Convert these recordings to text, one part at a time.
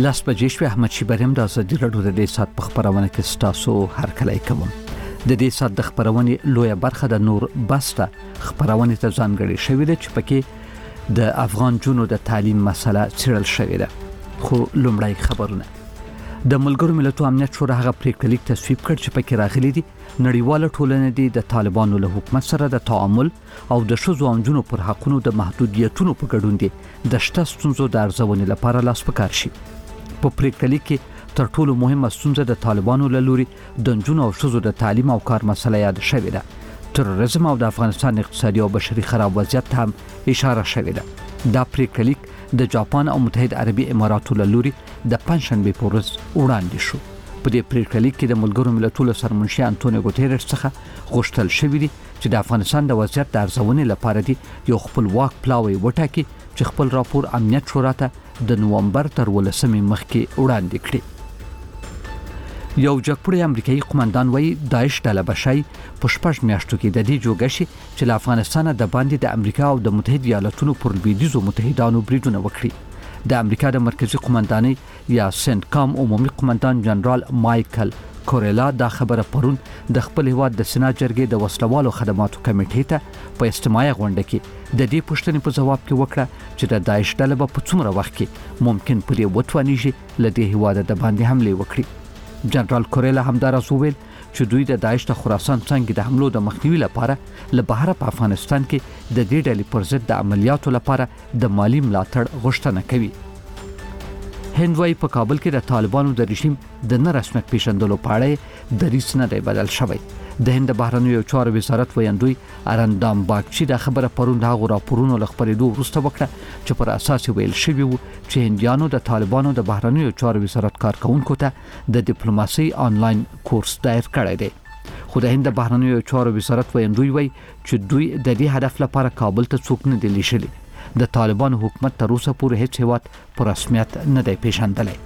لاس بجې شوې. احمد شیبریم د ازادي راډیو د دې سات په خبرونه کې ستاسو هرکلی کوم. د دې سات د خبرونې لویه برخه د نور بسته خبرونه ته ځانګړې شوې ده چې پکې د افغان جنو د تعلیم مسله څیړل شوې ده. خو لومړی خبرونه. د ملګرو ملتونو امنیت شورا هغه پریکړه لیک تصویب کړ چې پکې راغلي دي نړیواله ټولنه د طالبانو له حکومت سره د تعامل او د ښځو او نجونو پر حقونو د محدودیتونو په ګډون دي د شته ستونزو د ارزونې لپاره لاس پکار شي. په پریکړه لیک کې تر ټولو مهمه ستونزه د طالبانو له لوري د نجونو او ښځو د تعلیم او کار مسله یاد شوې ده. تروریزم او د افغانستان اقتصادي او بشري خراب وضعیت ته هم اشاره شوې ده. دا پریکړه لیک د جاپان او متحده عربي اماراتو له لوري د پنځشنبه په ورځ وړاندې شو. په دې پریکړه لیک کې د ملګرو ملتونو سرمنشي انټونیو ګوتيريس څخه غوښتل شوې دي چې د افغانستان د وضعیت د ارزونې لپاره دي یو خپلواک پلاوی وټاکي چې خپل راپور امنیت شورا ته د نومبر تر 18 مخکې وړاندې کړي. یو جګپوړی امریکایي قومندان وایي داعش ډله بشای په 6 میاشتو کې د دې جوګه شي چې له افغانستان د باندې د امریکا او د متحده ایالاتونو پر لویدیځو متحدانو بریدونه وکړي. د امریکا د مرکزی قومندانۍ یا سنټکام عمومي قومندان جنرال مایکل کوریلا دا خبره پرون د خپل هیواد د سېنات جرګې د وسلوالو خدماتو کمیټې ته په اجتماعي غونډه کې د دې پوښتنې په جواب کې وکړه چې د داعش ډله په څومره وخت کې ممکن پر یو وټوانیږي ل دې هیواد د باندې حمله وکړي. جنرال کوریلا همدارس وویل چې دوی د داعش د خراسان څنګه د حملو د مخنیوي لپاره له بهر په افغانستان کې د دې ډلې پر ضد د عملیاتو لپاره د مالی ملاتړ غوښتنه کوي. هند وايي په کابل کې د طالبانو د رژیم د نه رسمیت پیژندلو په اړه دریځ نه دی بدل شوی. د هند بهرنیو چارو وزارت ویاندوی ارندام باغچی د خبره پرون د راپورونو لخبرېدو وروسته وکړه چې پر اساس ویل شوی وو چې هندیانو د طالبانو د بهرنیو چارو وزارت کارکونکو ته د ډیپلوماسي آنلاین کورس دایر کړی دی. خو د هند بهرنیو چارو وزارت ویاندوی وایي چې دوی د دې هدف لپاره کابل ته څوک نه دی لیږلي. د طالبانو حکومت تر اوسه پورې هیڅ هیواد پر رسمیت نه دی پیژندلی.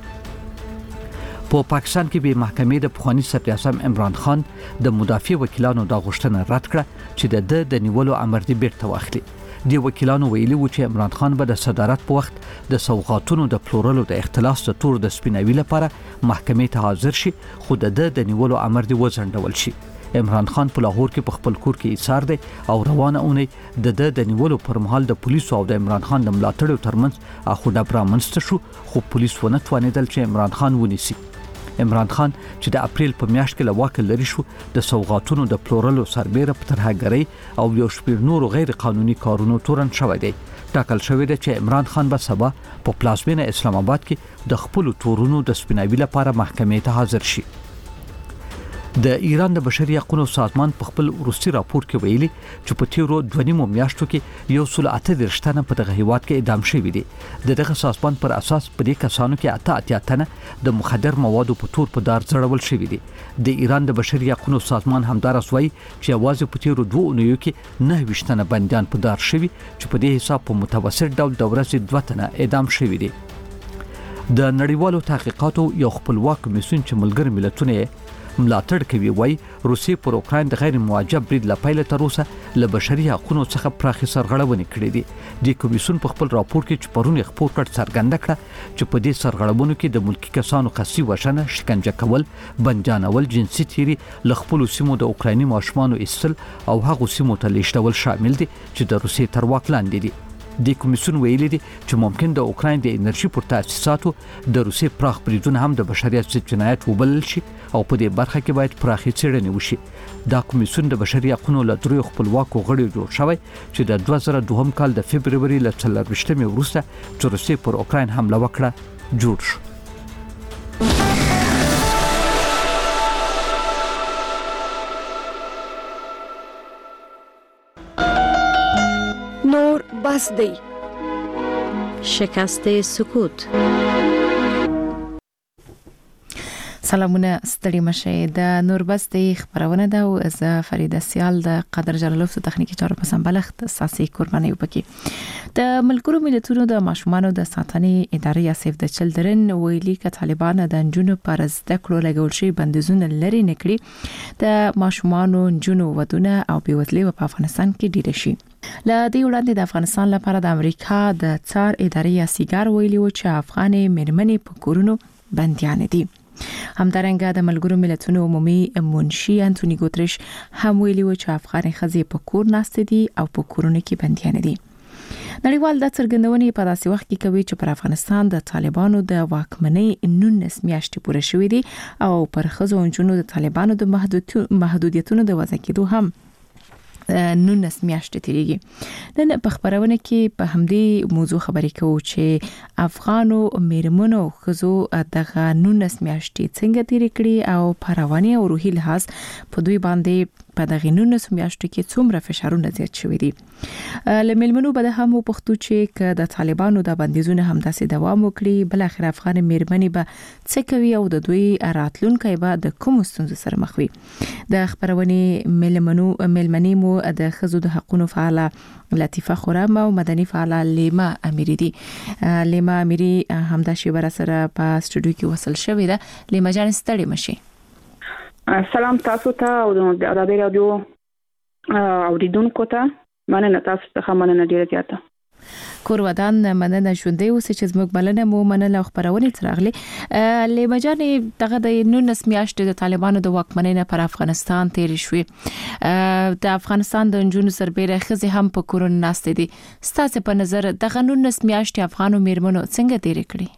په پاکستان کې به محکمې د پخوانی صدر اعظم عمران خان د مدافع وکیلانو د غوښتنه رد کړه چې د نیولو امر دی بیرته واخلي. د وکیلانو ویلي و چې عمران خان به د صدارت په وخت د سوغاتونو د پلورلو د اختلاس د تور د سپیناوي لپاره محکمې ته حاضر شي خو د نیولو امر دی وځنډول شي. عمران خان په لاهور کې په خپل کور کې ایثار دی او روانه اونۍ د نیولو پر مهال د پولیسو او د عمران خان د ملاتړو ترمنځ اخو ډبره منځته شو خو پولیس ونه توانېدل چې عمران خان ونیسي. عمران خان چې د اپریل په میاشت کې له واکه لري شو د سوغاتونو د پلورلو سربېره په ترهګرۍ او یو شمېر نورو غیر قانوني کارونو تورن شوی دی. ټاکل شوی دی چې عمران خان به سبا په پلازمینه اسلام آباد کې د خپل تورونو د سپیناوي لپاره محکمې ته حاضر شي. د ایران د بشري حقوقو سازمان په خپل وروستي راپور کې ویلي چې په تیرو 2.5 میاشتو کې 138 تنه په دغه هیواد کې اعدام شوي دي. دغه سازمان پر اساس په دې کسانو کې 88 تنه د مخدر موادو په تور په دار ځړول شوي دي. د ایران د بشري حقوقو سازمان همدارس وایي چې اواز په تیرو 2 اونیو کې 29 تنه بنديان په دار شوي چې په دې حساب په متوسط ډول د ورځې 2 تنه اعدام شوي دي. د نړیوالو تحقیقاتو یو خپلواک کمیسیون چې ملګري ملتونه ملاتړ کوي وای روسیې پر اوکراین د غیر موجب برید لپاره تر اوسه له بشري حقوقو څخه پراخي سرغړونې کړې دي. د کمیسیون په خپل راپور کې چې پرون خپور کړ څرګنده کړه چې په دې سرغړونو کې د ملکی کسانو قصي وشنه شکنجه کول بنجانول جنسي تیری لخپل سیمو د اوکرایني ماشومانو ایستل او هغه سیمو ته لیږدول شامل دي چې د روسیې تر واک لاندې دي. د کمیسیون ویلي دي چې ممکن د اوکراین د انرژي پر تاسیساتو د روسیې پراخ بریدونه هم د بشریت ضد جنایت وبلل شي او په دې برخه کې باید پراخي څېړنې وشي. دا کمیسیون د بشري حقوقو له دریو خپلواکو غړو جوړ شوی چې د 2002 کال د فبرवरी له 24 وروسته چې روسیې پر اوکراین حمله وکړه جوړ شو. نور بس دی. شکست سکوت. سلامونه ستړي مشه د نوربستې خبرونه ده او زه فریده سیال د قدر جلالوف د تخنیکی چارو په سمبلښت اساسي قرباني وکړي د ملګرو ملتونو د ماشومانو د ساتنې ادارې یا سیف د چلډرن ویلي ک طالبان د جنونو پر زده کړو لګول شي بندیزونه لري نکړي د ماشومانو جنونو ودونه او بیوزلي په افغانستان کې ډیر شي ل دې وړاندې د افغانستان لپاره د امریکا د څار ادارې یا سیګار ویلي و چې افغاني مېرمنې په کورونو بنديان دي. همدارنګه د ملګرو ملتونو عمومي منشي انټونی ګوتریش هم ویلي و چې افغاني ښځې په کور ناست دي او په کورونو کې بنديان دي. نړیوال د څرګندونې په داسې وخت کې کوي چې پر افغانستان د طالبانو د واکمنۍ 19 میاشتې پوره شوې دي او پر ښځو او نجونو د طالبانو د محدودیتونو د وضع کېدو هم 19 میاشتې تیریږي. نن په خبرونه کې په همدې موضوع خبرې کوو چې افغانو میرمنو خزو دغه 19 میاشتې څنګه تیری کړي او په رواني او روحي لحاظ په دوی باندې په دغه 19 میاشتو کې څومره فشارونه زیات شوي دي. لملمنو به هم پښتو چې د طالبانو د بندیزونو هم داسې دوام وکړي بل اخر افغان میرمنې به څه کوي او د دوی راتلونکي به د کوم ستونزو سره مخ وي. د خبرونه ملمنې مو د خزو د حقوقو فعاله لطیفه خورم او مدني فعاله لیما امیری دي. لیما امیری همدا شی بر سره په استودیو کې وصل شوې ده. لیما جان ستړي مشي. سلام تاسو ته او د رادیو اوریدونکو ته مننه تاسو ته مننه ډیره زیاته. کور ودان مننه ژوندې اوس چې زموږ بلنه مو مننه خبرونه ترغلي. لیما جان دغه د 19 میاشتې د طالبانو د واکمنۍ نه پر افغانستان تیر شوې د افغانستان د جنونو سربېره خزي هم په کورون ناست دي. ستاسو په نظر دغه 19 میاشتې افغانو میرمنو څنګه تیر کړي؟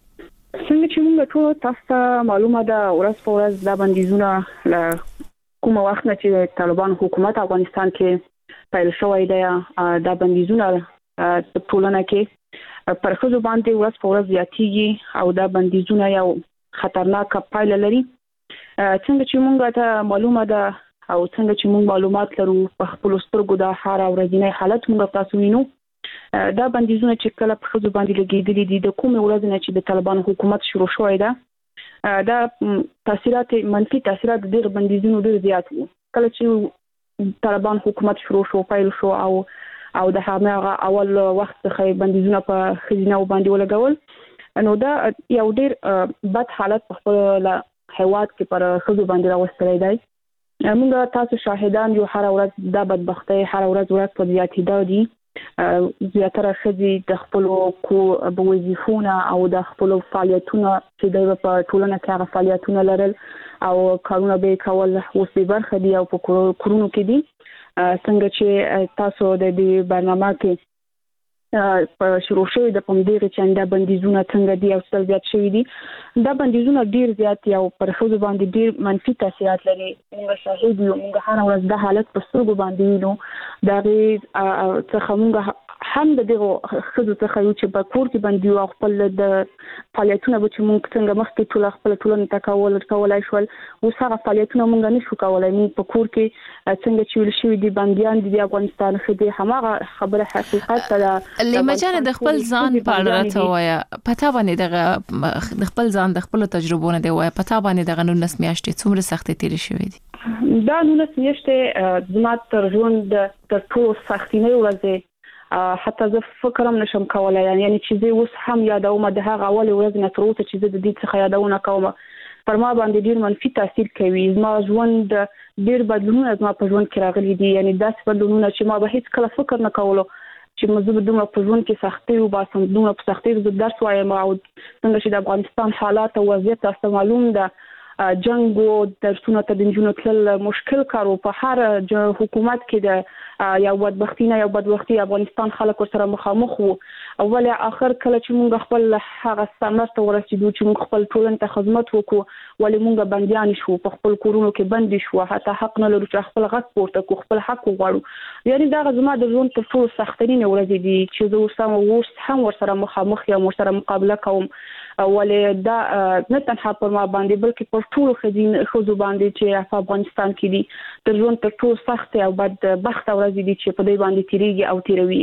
څنګه چې موږ ټول تاسو ته معلومه ده ورځ په ورځ د بندیزونو له کومه وخت نه چې طالبان حکومت افغانستان کې پیل شوی دی د بندیزونو په ټولنه کې پر خزو باندې ورځ په ورځ زیاتېږي او د بندیزونو یو خطرناک پایله لري. څنګه چې موږ ته معلومه ده او څنګه چې موږ معلومات لرو په خپل سترګو د هر ورځنی حالت موږ تاسو وینو دا بندیزونه چې کله په خزو باندې لګیدلي دي د کومه ورځ نه چې د طالبان حکومت شروع شوی ده دا تاثیرات منفي تاثیرات د بندیزونو ډیر زیات وو. کله چې طالبان حکومت شروع شو پیل شو او د هغه اول وخت څخه بندیزونه په خزینه باندې ولګول نو دا یو ډیر بد حالت په خپل هیواد کې پر خزو باندې راوستلی دی. موږ تاسو شاهدان یو هر ورځ د بدبختۍ هر ورځ په زیاتېدو دي. زیاتره خزي د خپل وظیفونه او د خپل فعالیتونو چې د په ټولنه کې هغه فعالیتونه لرل او کارونه به کول اوس به برخه دي او په کورونو کې دي. څنګه چې تاسو د دې برنامه کې په شروع شوی د پمدیغه چنده بندیزونه څنګه دي او څه زیات شوی دي دا بندیزونه ډیر زیات او پر خزو باندې ډیر منفي تاثیرات لري. موږ شاهد یو موږ هر ورځ د حالت په سترګو باندې وینو دا څخه موږ هم د دغه خزو څخه یو چې په کور کې باندې او خپل د فعالیتونه به چې موږ څنګه مخکې ټول خپل ټولنه کولای شول اوس هغه فعالیتونه موږ نشو کولای. موږ په کور کې څنګه چې ویل شوی دي بنديان دي افغانستان خدي همغه خبره حقیقت ده. لیما جان د خپل ځان په اړه راته وایا پتا باندې دغه د خپل ځان د خپل تجربو نه دی وایا پتا باندې دغه 19 میاشتې څومره سختې تیر شوې دي؟ دا 19 میاشتې زما تر ژوند تر ټولو سختینه ورځې حتی زه فکر هم نشم کولای یعنی چې زه اوس هم یادوم د هغه اول ورځ نه تر اوسه چې زه د دې څخه یادونه کوم پر ما باندې ډیر منفي تاثیر کوي. زما ژوند ډیر بدلونونه زما په ژوند کې راغلي دي یعنی داسې بدلونونه چې ما به هیڅ کله فکر نه کولو چې مزه دومره په ژوند کې سختي او باسم دومره په سختي د درس وایم او څنګه چې د افغانستان حالات او وضعیت تاسو معلوم ده جنگ او درسونه ته د جنونو تل مشکل کارو په هر حکومت کې د یو بدبختی افغانستان خلک سره مخامخ وو اول اخر کله چې موږ خپل هغه سمست ورسېدو چې موږ خپل ټولن ته خدمت وکړو ولې موږ بنديان شو په خپل کورونو کې بند شو حتی حق نه لرو چې خپل غږ پورته کو خپل حق وغواړو یعنی دا زما د ژوند تر ټولو سخترین ورځې دي چې زه اوس هم ورسره مخامخ یم ورسره مقابله کوم ولې دا نه تنها پر ما باندې بلکې پر ټولو خزو باندې چې په افغانستان کې دي تر ژوند تر ټولو سخت او بد بخت ورځې دي چې په دې باندې تیریږي او تیروي.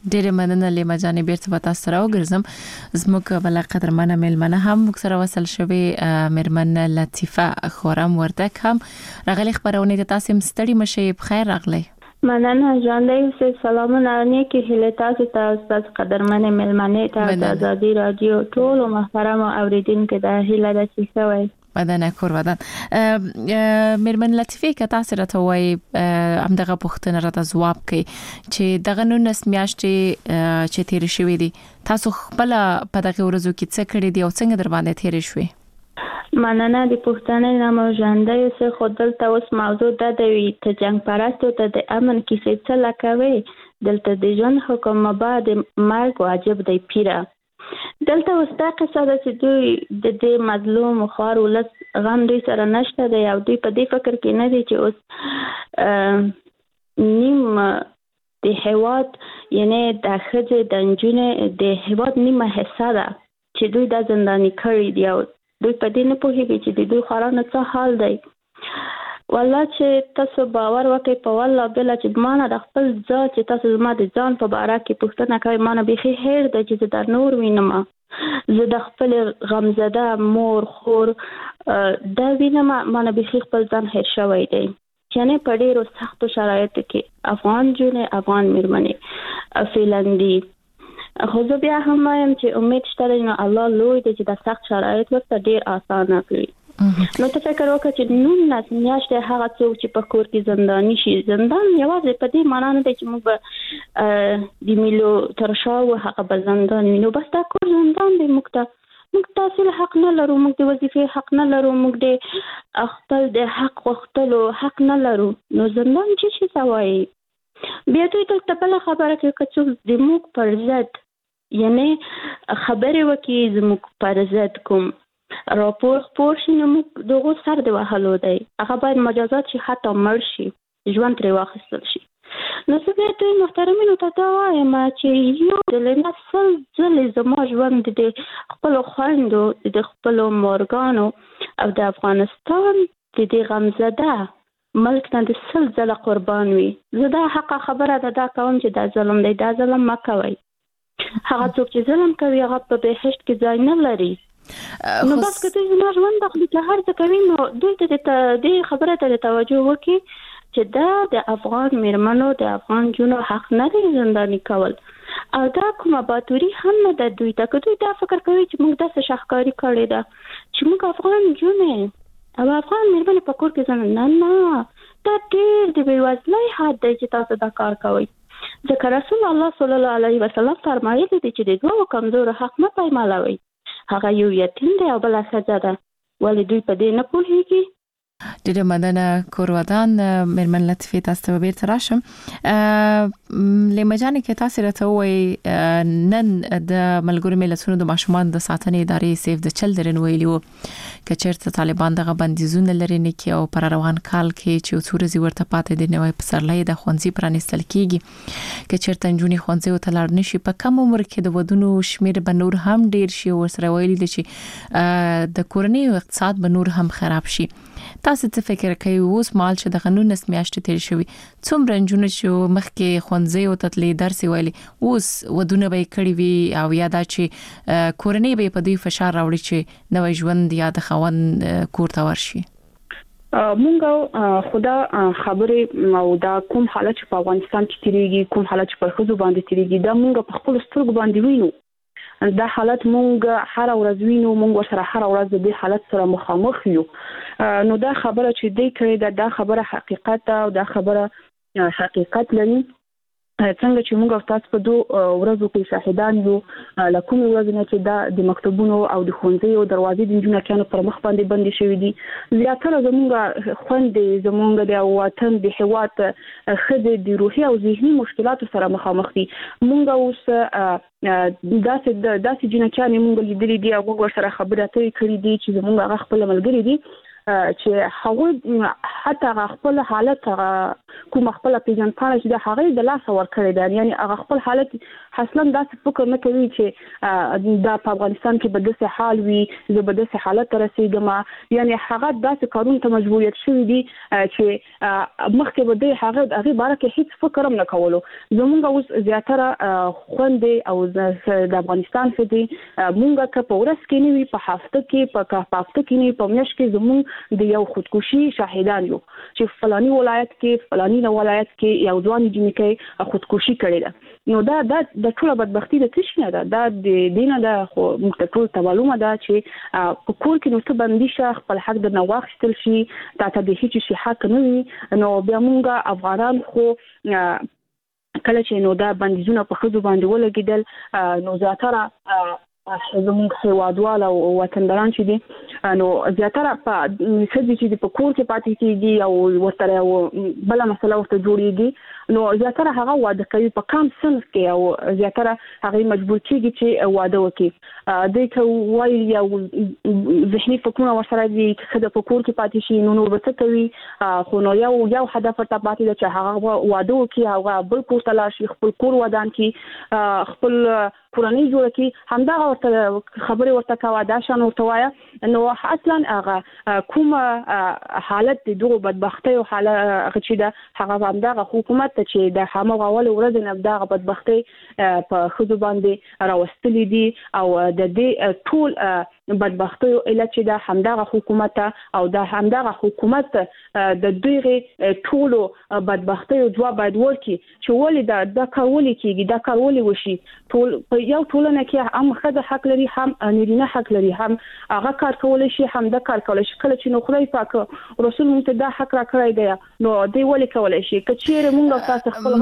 ډېر مننه لیما جانې بیرته به تاسو سره وګرځم زموږ بل قدرمنه مېلمنه هم موږ سره وصل شوې مېرمن لطیفه خورم وردک هم راغلي خبرونه د تاسو مستړي مشه بخیر راغلي مننه ژوندۍ اوسئ سلامونه نیکی هیله تاسو ته قدرمنه مېلمنه ته د ازادي رادیو ټول محترم اوریدونکو د هیله د چیښوي بدن کور بدن مېرمن لطیفه که تاسو راته وای همدغه پوښتنه راته جواب کړئ چې دغه نو نس میاشتې چې تیر شوې دي تاسو خپل په دغه ورځو کې څه کړی دی او څنګه در باندې تیر شوې مننه د پوښتنې نامه ژوندۍ اوسئ خو دلته اوس موضوع د ته جنگ پرستو ته د امن کیسې څه لکوي دلته د ژوند حکم بعد مرګ واجب دی پیره دلته وستا قصه ده چې دوی د دې مظلوم خوار ولس غم دوی سره نشته دی او دوی په دې فکر کې نه دي چې اوس نیم د هیواد یعنی د خځې د نجونې د هیواد نیمه حصہ ده چې دوی د زنداني کړي دي او دوی په دې نه پوهیږي چې د دوی خورانه څه حال دی والله چې تاسو باور وکړئ په والله بل چې مانه د خپل ځان چې تاسو زما د ځان په باره کې پوښتنه کوي مانه بيخي هیر د چې د نور وینم زه د خپل غمزده مور خور دا وینم مانه بيخي خپل ځان هیر شوی دی چې په ډیرو سختو شرایطو کې افغان جون افغان مېرمنې فیلندي خو زه بیا هم وایم چې امید شته نو الله لوی دی چې د سخت شرایط ورته ډیر اسانه کړي نو ته فکر وکړه چې نن ناس میاشتې هغه څوک چې په کور کې زنداني شي زندان یوازې په دې معنی نه دی چې موږ د میلو تر شا او هغه په زندان وینو بس دا کور زندان دی موږ تاسو حق نه لرو موږ د وظیفې حق نه لرو موږ د خپل د حق وختلو حق نه لرو نو زندان چې سوای بیا دوی ته بل خبره کوي چې د موږ پر ضد یعنی خبره وکي زموږ پر ضد کوم راپور خپور شي نو موږ دغه سر د وهلو دی هغه باید مجازات شي حتی مړ شي ژوند ترې واخیستل شي نو زه بیا دوی محترمینو ته دا وایم چې یو د نسل ځلې زما ژوند د خپلو خویندو د خپلو مورګانو او د افغانستان د دې غمزده ملک نه د سل ځله قربان وي زه دا حق خبره ده دا کوم چې دا ظلم دی دا ظلم مه کوئ هغه څوک چې ظلم کوي هغه په بهشت کې ځای نه لري نو بس که دوی زما ژوند د هر څه کوي نو دوی ته دې خبره ته توجه وکړي چې دا د افغان مېرمنو د افغان جونو حق نه دی زنداني کول او دا کومه باتوري هم نه ده دوی ته که دوی دا فکر کوي چې موږ داسې شاهکاري کړې ده چې موږ افغان جونې او افغان مېرمنې په کور کې نه دا ډېر د بېوزلۍ حد دی چې تاسو دا کار کوئ ځکه رسول الله صلی الله علیه وسلم فرمایلی دی چې د دوه کمزورو حق مه پایمالوئ هغه یو یتیم دی او بل ښځه ده ولې دوی په دې نه پوهیږي ډېر مننه کورودان مېرمن لطیفه تاسو به بیرته راشم لیما جان کې تاسو راته وای نن د ملګرو ملتونو د ماشومان د ساتنې ادارې سیف د چلډرن ویلو چې چیرته طالبان دغه بندیزونه لري نه کې او پر روان کال کې چې څورزي ورته پاتې دي نوې پسرلې د خوندزي پرانستل کیږي چې چیرته نجونې خوندزي او تلار نشي په کم عمر کې د ودونو شمیر به نور هم ډیر شي او سره ویلي دي چې د کورنۍ اقتصاد به نور هم خراب شي تاسو څه فکر کوئ اوس مال چې د قانون نس میاشتې تیر شوی څومره نجونې چې مخکې خوندزي او تطلې درس ویلي اوس ودونه به کړی وي او یا دا چې کورنۍ به په دې فشار راوړي چې نوې ژوند یا د خوان کور ته ورشي مونږ خدا خبرې او دا کوم حالت په افغانستان کې تیریږي کوم حالت په خزو باندې تیریږي دا مونږ په خپل سترګو باندې وینو دا حالت مونږ هر ورځ وینو مونږ سره هر ورځ د دې حالت سره مخامخ یو نو دا خبره چې دی کوي دا خبره حقیقت او دا خبره حقیقت لري څنګه چې موږ تاسو په دوه ورځو کې شاهدان یو لکه ورځ نه چې دا د مکتبونو او د ښوونځي او دروازې د جنونو کانو پر مخ باندې بندي شوې دي زیاتره زموږ خوندې زموږ د وطن د هیواد خدای د روحي او ذهني مشکلاتو سره مخامخ دي موږ اوس داسې جنکانې موږ لیدلې دي او موږ سره خبرې اترې کړې دي چې زموږ هغه خپل ملګری دي چې هغه حتی خپل حالت کوم خپل پیژنپاڼه چې د هغه د لاس ور کړی دی یعنی هغه خپل حالت اصلا داسې فکر نه کوي چې دا په افغانستان کې به د حال وي زه به د حالت رسیدم یعنی هغه داسې کارونه ته مجبوریت شوی دي چې مخکې به د هغه باره کې هیڅ فکر هم نه کولو زمونږ اوس زیاتره خوندې او د افغانستان څخه مونږه که په ورځ کې نه وي په هفته کې په هفته کې نه په میاشت کې زمونږ د یو خودکشي شاهدان یو چې فلاني ولایت کې فلاني ولایت کې یو ځوان جنکی خودکشي کړې ده نو دا د ټول بدبختی د تشنه ده دا د دینه د خو ټول ته معلومه ده چې په کور کې نو څه باندې شخ خپل حق د نواخستل شي ته د هیڅ شي حق نه وي نو بیا مونږه افغانان خو کله چې نو دا بندیزونه په خځو باندې ولګیدل نو زیاتره زموږ هیوادوال او وطنداران چې دي نو زیاتره په خځې چې په کور کې پاتې کیږي او ورته بل مسله ورته جوړیږي نو زیاتره هغه واده کوي په کم سن کې او زیاتره هغه مجبور کیږي چې واده وکړي د کوي یو ذهني فکرونه ورسره دي چې د کور کې پاتې شي نو ورته کوي خو نو یو هدف ته پاتې ده چې هغه واده وکړي هغه بل کور ته لاړ شي خپل کور ودان کړي خپل کورنۍ جوړ کړي همدا خبرې ورته کاوه دا شان ورته وایا نو اصلا هغه کوم حالت د دوه بدبختی او حالت چې دا هغه همدا حکومت ته چې د همغه اول ورځ نه د بدبختی په خود باندې راوستلې دي او د دې ټول بدبختی او علت چې د همدا حکومت او د همدا حکومت د دوی ټول بدبختی او جواب باید ورکړي چې ولې دا کارول کیږي دا کارول وشي ټول یو ټولنه کې هم خدای حق لري هم نارینه حق لري هم هغه کار کولای شي هم د کار کولای شي کله چې نو خدای پاک رسول مونږ دا حق را کړی دی نو دی ولې کولای شي کچېره مونږ تاسو خپل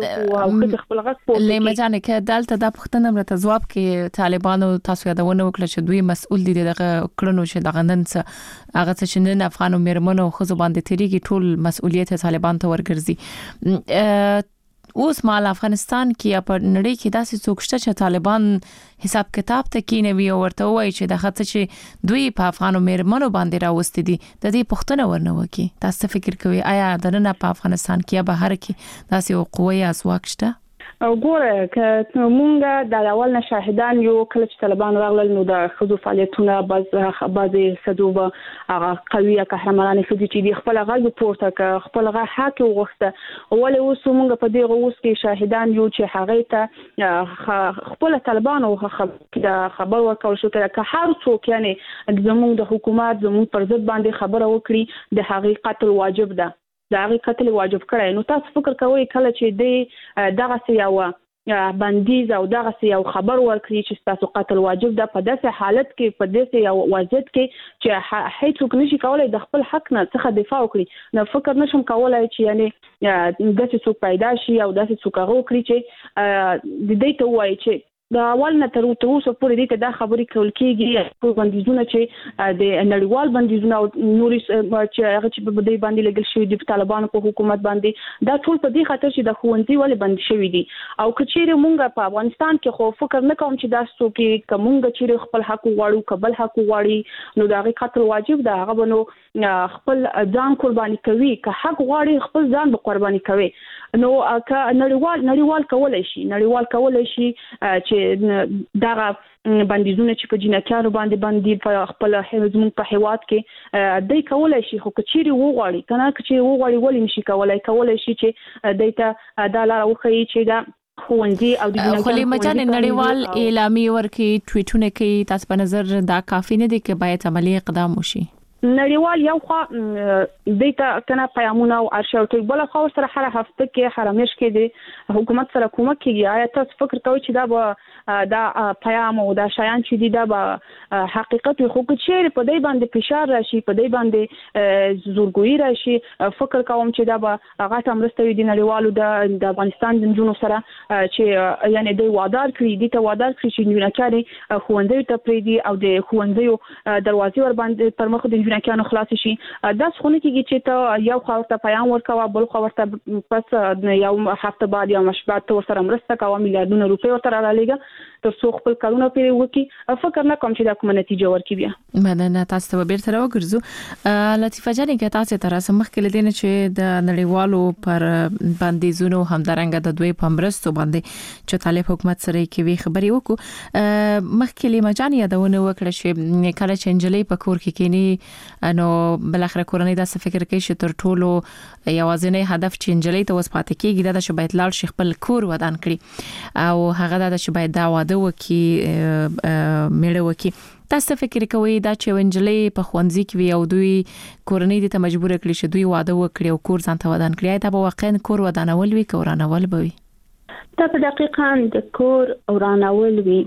غږ خپل غږ لمجانه کې دلته د پښتنه مرته جواب کې طالبانو تاسو یادونه وکړه چې دوی مسؤل دي دغه کړنو چې دغه نن هغه چې نن افغانو میرمنو خو باندې تریږي ټول مسؤلیت طالبان ته ورګرځي اوس مال افغانستان کې په نړۍ کې داسې څوک شته چې طالبان حساب کتاب ته کینوي او ورته وایي چې د خاطر چې دوی په افغانو میرمنو باندې راوستي دي د دې پښتنه ورنه وکي تاسو فکر کوئ آیا درنه په افغانستان کې یا بهر کې داسې قوی اسواق شته ګوره که مونږه د اول نه شاهدان یو کله چې طالبان راغلل نو د خزو فعالیتونه بعضی صدوبه هغه قویه قهرمانانه خدي چې خپل غږ پورته ک خپل غږ حق وغوښته ولې اوس مونږ په دې اوس کې شاهدان یو چې هغه ته خپل طالبان او خبر ورکول شو که هر څوک یعنی زموږ د حکومت زموږ پر ضد باندې خبره وکړي د حقیقت واجب ده دا غي قتل واجب کړی نو تاسو فکر کوئ کله چې د دغه سیاوه بندیز او دغه یو خبر ورکړي چې تاسو قتل واجب ده په داسې حالت کې په داسې یو وضعیت کې چې هیڅوک نشي کولای د خپل حق نه څخه دفاع وکړي نو فکر نشم کولای چې یعنی داسې څوک پیدا شي او داسې څوک هغه وکړي چې د دې ته وایي چې د اول نه تر اوسه پورې دې ته دا خبرې کول کېږي په بندیزونه چې د نړیوال بندیزونه او نوري چې هغه چې په دې باندې لګل شوی د طالبانو په حکومت باندې دا ټول په دې خاطر چې د خوندې ولې بند شوی دي او کچېره مونږ په افغانستان کې خو فکر نه کوم چې دا څوک کې مونږ چې خپل حق غواړو قبل حق غواړي نو دا غي قتل واجب ده هغه بنو خپل ځان قرباني کوي که حق غواړي خپل ځان به قرباني کوي نو که نړیوال کولای شي چې دغه بندیزونه چې په جنکانو باندې په خپل زموږ په هیواد کې دای کولای شي خو کچېری وغواړي کنه کچېری وغواړي ولې نشي کولای شي چې دایته د لار وخی چې دا خوندي او د خلی مچان نړیوال اعلامی ورکي ټویټونه کوي تاسو په نظر دا کافی نه دي چې باید عملی اقدام وشي نړیوال یو خو دیتا کنه پیغامونه او ارشاوټ بل خو سره هر هفته کې حرامش کې دي حکومت سره کومک کوي آیا تاسو فکر کوئ چې دا پیغام او دا شایان چې دي دا حقیقت خو چې په دې باندې فشار راشي په دې باندې زورګوئی راشي فکر کوم چې دا به هغه تمرستوي د نړیوالو د افغانستان د جنونو سره چې یعنی د وادار کړی چې نیوکاري خوندې ته پریدي او د خوندې دروازې ور باندې پر مخ د جنکانو خلاص شي دا څونه کېږي چې ته یو خاورته پیغام ورکوا بل خاورته پس یو هفته بعد یا مشبات تور سره مرسته کوي میلیارډونه روپۍ ورته را لېګا تر څو خپل کارونه پرې وکړي فکر نه کوم چې دا کومه نتیجه ورکړي بیا. مننه تاسو ته بیرته راوګرځو. لطیفه جان کې تاسو تر اوسه مخکې لیدل چې د نړیوالو پر بندیزونو همدارنګه د دوی په مرستو باندې چې طالب حکومت سره کې خبري وکړو. مخکې لمجان یادونه وکړه چې کله چې انجلۍ په کور کې کینی نو بلخره کورنۍ دا څه فکر کوي چې تر ټولو یوازینی هدف چې انجلۍ ته وس پاتې کیږي دا چې باید لاړ شي خپل کور ودان کړي او هغه دا چې باید دا واده وکي میړه وکي. تاسو فکر کوئ دا چې انجلۍ په خوندزي کې وي او دوی کورنۍ ته مجبور کړي چې دوی واده وکړي او کور ځان ته ودان کړي دا به واقعا کور ودانول وي کورانول به وي؟ دا په دقیقاً د کور ورانول وي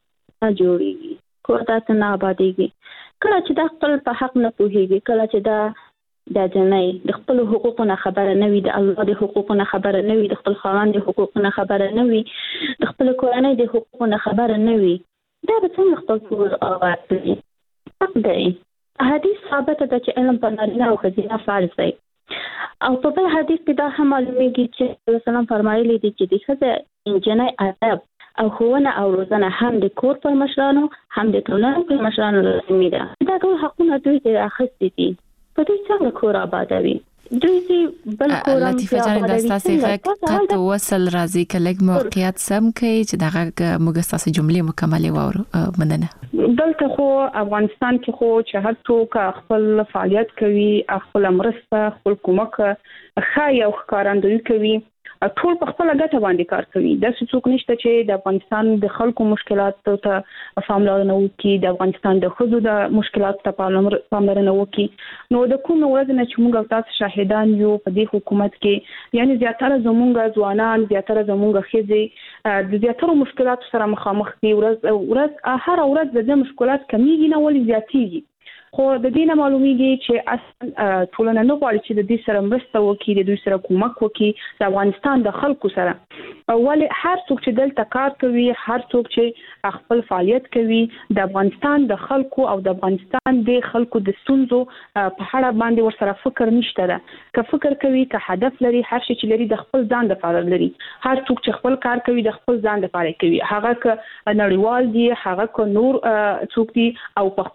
جوړيږي کور تاسو نه آبادېږي. کله چې د خپل په حق نه پوهیږي کله چې د جنۍ د خپل حقوقو خبره نه وي د الله د حقوقو خبره نه وي د خپل خاوند د حقوقو خبره نه وي د خپل کورنۍ د حقوقو خبره نه وي دا به څنګه خپل کور آباد کړي؟ حق دی. حدیث ثابت ده چې علم په نارینه او ښځینه فرض دی او په بل حدیث کې دا هم معلومیږي چې رسول الله فرمایلی دي چې د ښځې جنۍ ادب او ښوونه او روزنه هم د کور پر مشرانو هم د ټولنې پر مشرانو لازمي ده. دا ټول حقونه دوی ته اخیستي دي په دوی څنګه کور آبادوي دوی چې بل کور لطیفه جان د تاسو غږ ته وصل راځي کله موقعیت سم کوي چې دغه موږ تاسو جملې مکملې وورو. مننه. دلته خو افغانستان کې خو چې هر څوک خپل فعالیت کوي خپل مرسته خپل کومک خای او ښکارندوی کوي ټول په خپل ګټه باندې کار کوي. دا څوک نشته چې د افغانستان د خلکو مشکلات ته پاملرنه وکړي د افغانستان د خود د مشکلات ته پاملرنه وکړي. نو د کوم ورځ نه چې موږ تاسو شاهدان یو په دې حکومت کې یعنی زیاتره زموږ ځوانان زیاتره زموږ ښځې د زیاتره مشکلات سره مخامخ دي. ورځ هر ورځ د مشکلات کمیږي نه ولې زیاتېږي خو د دې نه معلومیږي چې اصل ټولنه نه غواړي چې د دې سره مرسته وکړي د دوی سره کومک وکړي د افغانستان د خلکو سره. ولې هر څوک چې دلته کار کوي هر څوک چې خپل فعالیت کوي د افغانستان د خلکو او د افغانستان د خلکو د ستونزو په اړه باندې ورسره فکر نشته ده. که فکر کوي که هدف لري هر شي چې لري د خپل ځان لپاره لري. هر څوک چې خپل کار کوي د خپل ځان لپاره کوي هغه که نړیوال دي هغه که نور څوک دي او په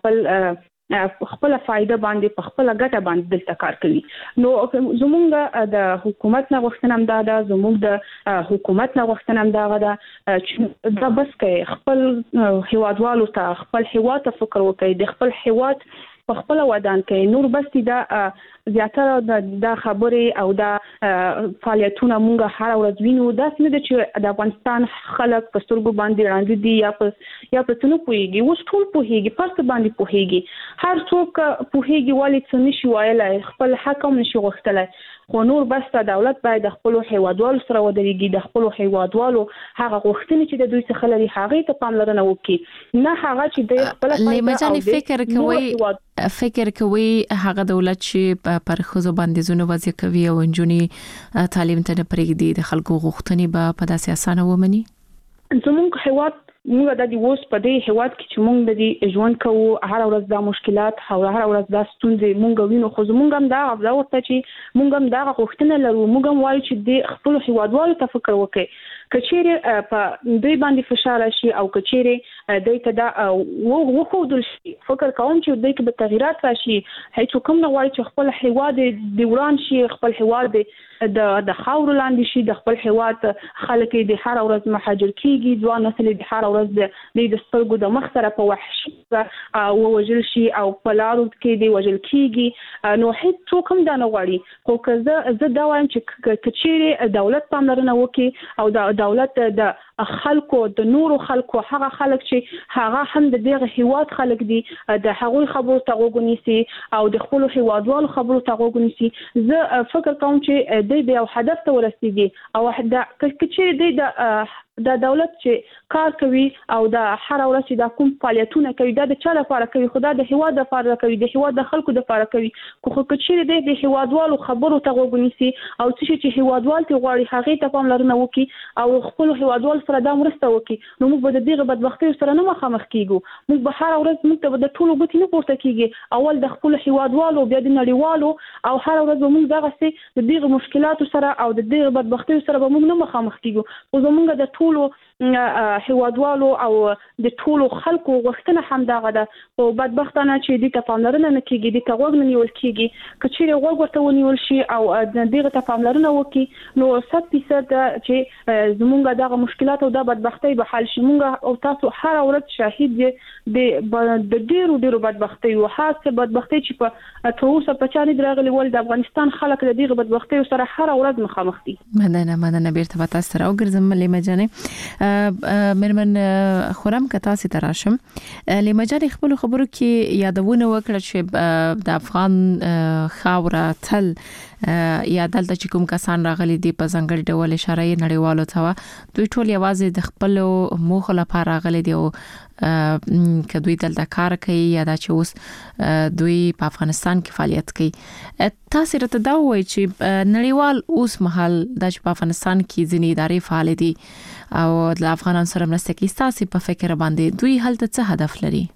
خپل فائدہ باندې په خپل ګټه باندې دلته کار کوي. نو زمونږ د حکومت نه غوښتنه هم ده زمونږ د حکومت نه غوښتنه هم ده چې دا بس کوي خپل هیوادوالو ته خپل هیواد ته فکر وکړي د خپل هیواد په خپل ودان کې نور بس دا زیاتره د خبرې او د فعالیتونو موږ هر ورځ وینو دا څنګه چې د افغانستان خلک په سترګو باندې وړاندې دي یا په څنګه پوهیږي اوس ټول پوهیږي پرته باندې پوهیږي هر څوک پوهیږي ولې څه نشي وایلای خپل حق هم نشي غوښتلای خو نور بس دولت باید خپل هیوادوالو سره ودرېږي د خپل هیوادوالو هغه غوښتنې چې د دوی څخه لري هغه ته پاملرنه وکړي نه هغه چې د خپل فکر کوي هغه دولت چې پر خزو بندیزونه وضع کوي او انجونی تعلیم ته نه پرېږدي د خلکو غوښتنې به په داسې اسانه ومني. زموږ هیواد موږ د دې اوس په دې هیواد کې چې موږ د دې ژوند کوو هر ورځ دا مشکلات او هر ورځ دا ستونزې موږ وینو خو موږ هم دا ورته چې موږ هم دا غوښتنه لرو موږ هم وایو چې د خپل هیوادوالو ته فکر وکړي کچېره په دوی باندې فشار شي او کچېره دوی ته دا وخودل شي فکر کوم چې دوی کې به تغیرات راشي هیڅ کوم نه وایي چې خپل هیواد د وران شي خپل هیواد د خاور لاندې شي د خپل هیواد خلک د هر ورځ مهاجر کیږي ځوان نسل د هر ورځ د سترګو د مخ سره په وحشي او وجل شي او په لارو کې دی وجل کیږي نو هیڅ څوک هم دا نه غواړي خو که زه دا وایم چې کچېره دولت پاملرنه وکړي او د دولت د خلکو د نورو خلکو هغه خلک چې هغه هم د دغه هیواد خلک دي د هغوی خبرو ته غوږ نیسي او د خپل هیوادوالو خبرو ته غوږ نیسي زه فکر کوم چې د یو هدف ته ورسیږي او دا چې د دولت چې کار کوي او د هر ورځ چې د کوم فعالیتونه کوي دا د چا لپاره کوي خدا د هیواد لپاره کوي د هیواد د خلکو لپاره کوي خو چې د هیوادوالو خبرو ته غوږ نیسي او چې هیوادوال ته غواړي هغه ته پاملرنه وکړي او خپل هیوادوال سره د مرسته وکړي نو موږ به د دې بدبختۍ سره نه مخامخ کیږو موږ به هر ورځ موږ ته د ټولو ګټې نه پورته کیږي اول د خپل هیوادوالو بیا د نړیوالو او هر ورځ موږ دغه څه د دې مشکلاتو سره او د دې بدبختۍ سره به موږ نه مخامخ کیږو او زموږ د ټولو هیوادوالو او د ټولو خلکو غوښتنه هم دغه ده او بدبختانه چې د پاملرنه نه کیږي د توګ نه نیول کیږي کچېره وګ ورته ونیول شي او دغه پاملرنه وکي نو 100% چې زمونږ دغه مشکلات او د بدبختی به حل شي مونږ او تاسو هر ورځ شاهد د ډیرو بدبختی او خاصه بدبختی چې په توسه په چاني درغلي ول د افغانستان خلک د دغه بدبختی سره هر ورځ مخامخ دي. مننه بیرته تاسو سره وګرځم لیمه جانې مرمن خورم کتا سي تراشم لیمه جانې خپل خبرو کې یادونه وکړه چې د افغان خاوره تل یا دلته چې کوم کسان راغلي دي په ځنګړي ډول اشاره نړیوالو ته دوی ټول یوازې د خپل موخه لپاره راغلي دي او کدوې دلته کار کوي یا دا چې اوس دوی په افغانستان کې فعالیت کوي تاسو راته دا وایي چې نړیوال اوس مهال د افغانستان کې ځینې ادارې فعال دي او د افغانانو سره مرسته کوي تاسو په فکر باندې دوی هلته څه هدف لري؟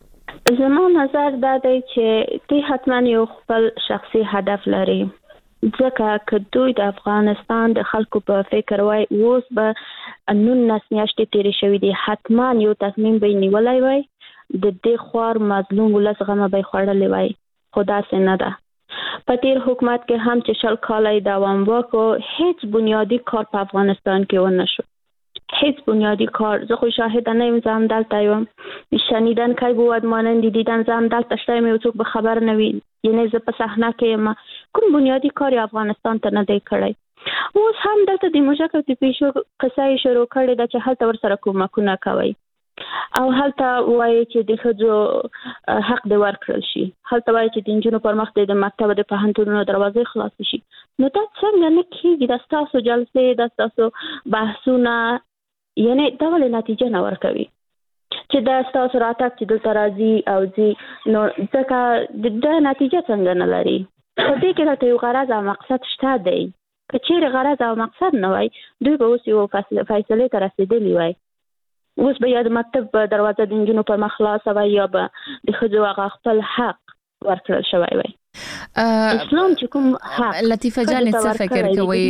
زما نظر دا دی چې دوی حتما یو خپل شخصي هدف لري ځکه که دوی د افغانستان د خلکو په فکر وای اوس به 19 میاشتې تیرې شوې دي حتما یو تصمیم به نیولای وای د دې خوار مظلوم ولس غمه به خوړلې وای خدا سي نه ده په تیر حکومت کې هم چې 40 کال دوام وکړ هیڅ بنیادی کار په افغانستان کې ونه شو هیڅ بنیادی کار زه خو شاهد نه یم زم دلته یم شنیدن کای بود مانند دیدن زم دلته شته مې څوک به خبر نه وي یعنی زه په صحنه کې کوم بنیادی کار افغانستان ته نه دی کړی اوس هم دلته د موجکه د پیشو قصې شروع کړي د چې هلته ور سره کومکونه کوي او هلته وایي چې د خځو حق دی ورکړل شي هلته وایي چې د انجونو پر مخ د مکتب د پوهنتونونو دروازې خلاص شي نو دا څنګه نه کیږي د تاسو جلسې د تاسو بحثونه یعنی دا ولې نتیجه نه ورکوي چې دا تاسو راتګ چې دلته راځي او زی نو ځکه د نتیجه څنګه نه لري په دې کې د یو غرض او مقصد شته دی که چیرې غرض او مقصد نه وای دوی به اوس یو فیصله ته رسیدلی وای اوس به یا د مکتب په دروازه د انجونو پر مخ خلاص وای یا به د ښځو هغه خپل حق ورکړل شوی وای اسلام چې کوم حق لطیفه جان څه فکر کوي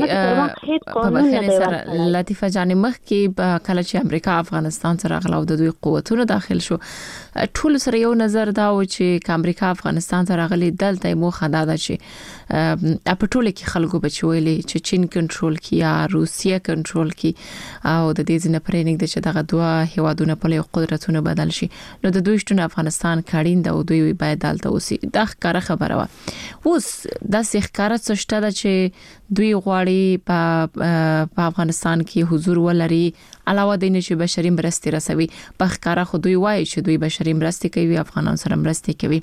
په بخښنه سره لطیفه جان مخ کې کله چې امریکا افغانستان سره غلاو د دوی قوتونو داخل شو ټول سره یو نظر دا و چې امریکا افغانستان سره غلي دلته مو خدا ده چې په ټول کې خلکو بچويلي چې چین کنټرول کی یا روسیه کنټرول کی او د دې ځنه پرېنګ د چې دغه دوه هوادونه په یو قدرتونو بدل شي نو د دوی شتون افغانستان کاړین دا او دوی باید دلته اوسي دا ښکاره خبره و اوس د ښکارا څه شته چې دوی غواړي په افغانستان کې حضور ولري علاوه د نشي بشري مرستې رسوي په ښکارا خو دوی وایي چې دوی بشري مرستې کوي افغانان سره مرستې کوي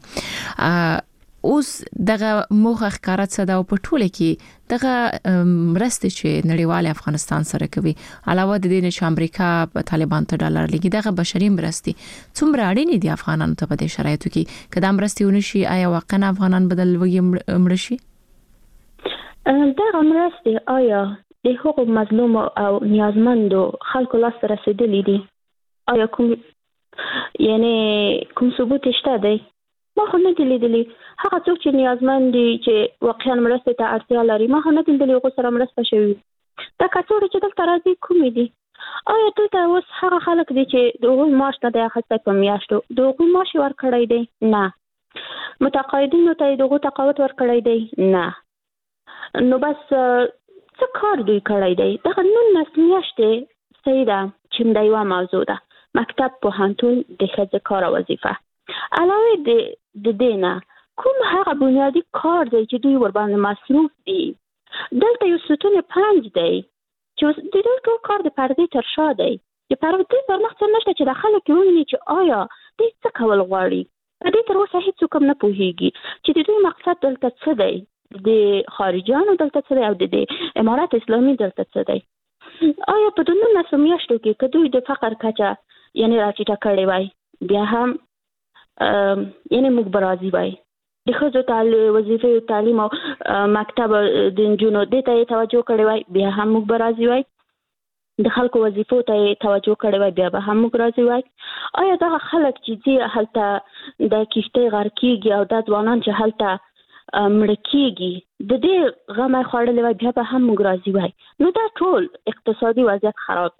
اوس دغه موخه ښکارا څه دا په ټوله کې دغه مرستې چې نړیوال افغانستان سره کوي علاوه د دې چې امریکا په طالبان ته ډالر لګي دغه بشري مرستې څومره اړینې دي افغانانو ته په دې شرایطو کې کله مرستې ونشي آیا واقعا افغانان بدل وي مړ شي دغه مرستې آیا د حقوق مظلوم او نیازمندو خلکو لاس رسیدلې دي آیا کوم یعنی کوم ثبوت شته دی ما خو نه دي لیدلي هغه څوک چې نیازمند دي چې واقعا مرستې ته اړتیا لري ما خو نه دي لیدلي سره مرسته شوی دا کڅوړه چې دلته راځي کومې دي آیا دلته اوس هغه خلک دي چې دغه معاش نه دی اخیستی په میاشتو دغه معاش ورکړی دی نه متقاعدینو ته دغه تقاعد ورکړی دی نه نو بس څه کار دوی کړی دی دغه 19 میاشتې سیده چې دا یو موضوع ده مکتب پوهنتون د ښځې کار وظیفه علاوه د دینه کوم هغه بنیادی کار دی چې دوی ور باندې مصروف دي دلته یو ستون 5 دی چې د دې ټول کار د پردې تر شا دی چې پردې پر مخ څه نشته چې داخله کې ویني چې آیا دې څه کول غواړي دې تر اوسه هیڅ کوم نه پوهیږي چې د دوی مقصد دلته څه دی د خارجانو دلته څه دی او د امارات اسلامي دلته څه دی آیا په دنیا مسومیاشتو کې کدوې د فقر کچه یعنی راټیټه کړې وای بیا هم یعنی موږ برازي وای د ښځو تعلیم وظیفه تعلیم او مکتب د انجونو د ته توجه کړې وای بیا هم موږ برازي وای د خلکو وظیفو ته توجه کړې وای بیا به هم موږ راځي وای آیا دا خلک چې دي هلته د کیشته غر کیږي او د ځوانان چې هلته مړ کیږي د دې غمه خوړلې وای بیا به هم موږ راځي وای نو دا ټول اقتصادي وضعیت خراب دی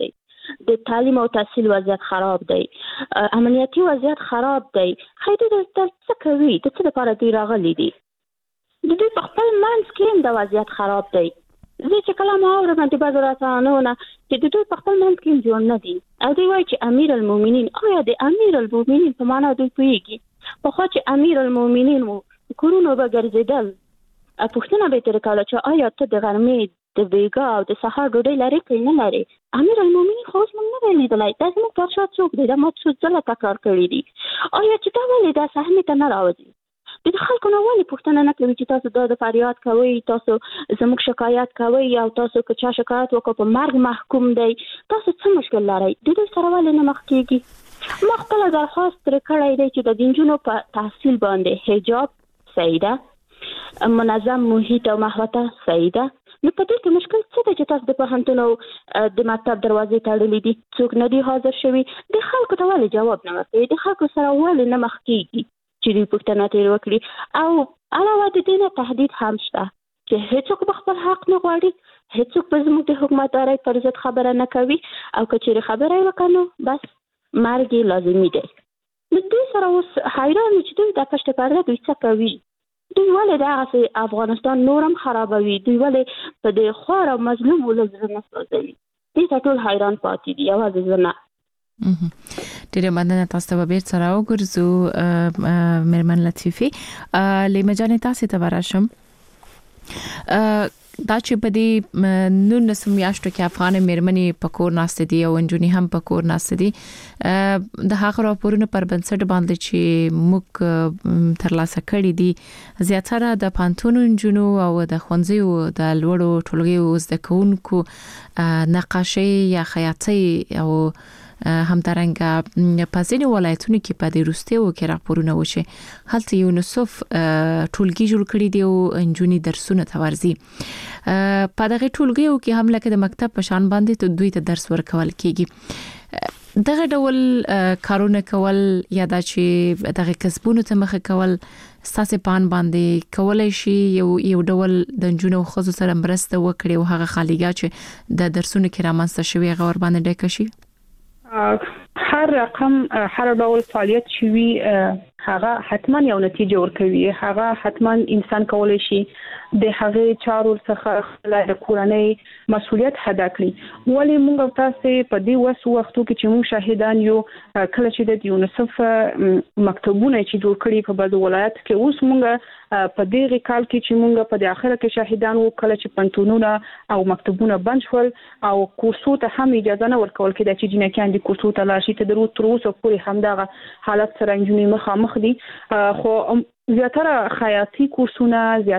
د تعلیم او تحصیل وضعیت خراب دی، امنیتي وضعیت خراب دی. خیدي د څه کوي، د څه لپاره دوی راغلي دي؟ د دوی په خپل منځ کې هم د وضعیت خراب دی. زه چې کله ما اورم د بعضو رسنیو چې د دوی په خپل منځ کې جوړ نه دي او دوی وایي چې امیر المؤمنین، آیا د امیر المؤمنین په معنا دوی پوهیږي؟ پخوا چې امیر المؤمنین وو کورونو به ګرځېدل، پوښتنه به ترې کوله چې آیا ته د غرمې د بیګا او د سهار ډوډۍ لرې که نه لرې؟ امیر المؤمنین خو اوس موږ نه دی لیدلی، دا زموږ پادشاه څوک دی؟ دا ما څو ځله تکرار کړي دي. آیا چې دا ولې دا صحنې ته نه راوځي؟ د خلکو نه ولې پوښتنه نه کوي چې تاسو د فریاد کوئ، تاسو زموږ شکایت کوئ او تاسو که چا شکایت وکړو په مرګ محکوم دی، تاسو څه مشکل لرئ؟ د دوی سره ولې نه مخ کېږي؟ ما خپله درخواست ترې کړی دی چې د نجونو په تحصیل باندې حجاب صحیح ده، منظم محیط او محوطه صحیح ده. نو په دې کې مشکل څه دی چې تاسو د پوهنتون او د مکتب دروازې تړلې دي، څوک نه دي حاضر شوي؟ د خلکو ته ولې جواب نه ورکوي؟ د خلکو سره ولې نه مخ کېږي چې دوی پوښتنه ترې وکړي؟ او علاوه د دې نه تهدید هم شته چې هیڅوک به خپل حق نه غواړي، هیڅوک به زموږ د حکومتدارۍ پر ضد خبره نه کوي او که چېرې خبره یې وکړو بس مرګ یې لازمي دی. نو دوی سره اوس حیران چې دوی د پشت پرده دوی څه کوي؟ دوی ولې دغسې افغانستان نور هم خرابوي؟ دوی ولې په دې خوار او مظلوم ولس زړه نه سوځوي؟ دې ته ټول حیران پاتې دي، یوازې زه نه. ډیره مننه. تاسو ته به سره وګرځو میرمن لطیفي. لیمه جان تاسو ته ورشم دا چې په دې 19 میاشتو کې افغان میرمنې په کور ناست دي او انجونی هم په کور ناست دي، د هغه راپورونو پر بنسټ باندې چې موږ ترلاسه کړي دي زیاتره د پانتون انجونو او د ښوونځیو د لوړو ټولګیو زده کوونکو نقاشي یا خیاطي او همدارنګه په ځینې ولایتونو کې په دې وروستیو کې راپورونه وشي هلته یونیسف ټولګي جوړ کړي دي او انجونی درسونه ته ورځي. په دغه ټولګیو کې هم لکه د مکتب په شان باندې ته دوی ته درس ورکول کیږي. دغه ډول کارونه کول یا د چې دغه کسبونو ته مخه کول ستاسو پان باندې کولای شي یو ډول د انجونو خو سره مرسته وکړي او هغه خالیګا چې د درسونو کې رامنځته شوی غور باندې ډکه شي. هر رقم هر ډول فعالیت چې وي هغه حتما یو نتیجه ورکوي، هغه حتما انسان کولای شي د هغه چارو څخه د کورنۍ مسؤلیت ادا کړي. ولی موږ تاسو په دې وختو کې چې موږ شاهدان یو کله چې د یونیسف مکتبونه چې جوړ کړي په بعض ولایت کې، اوس موږ په دې کال کې چې موږ په اخره کې شاهدان وو کله چې پنتونونه او مکتبونه بند شول او کورسو ته هم اجازه نه ورکول کېده چې جنکیان د کورسو ته لاړ شي. تر اوسه پورې همدغه حالت سره انجونې مخامخ دي، خو زیاتره خیاطي کورسونه،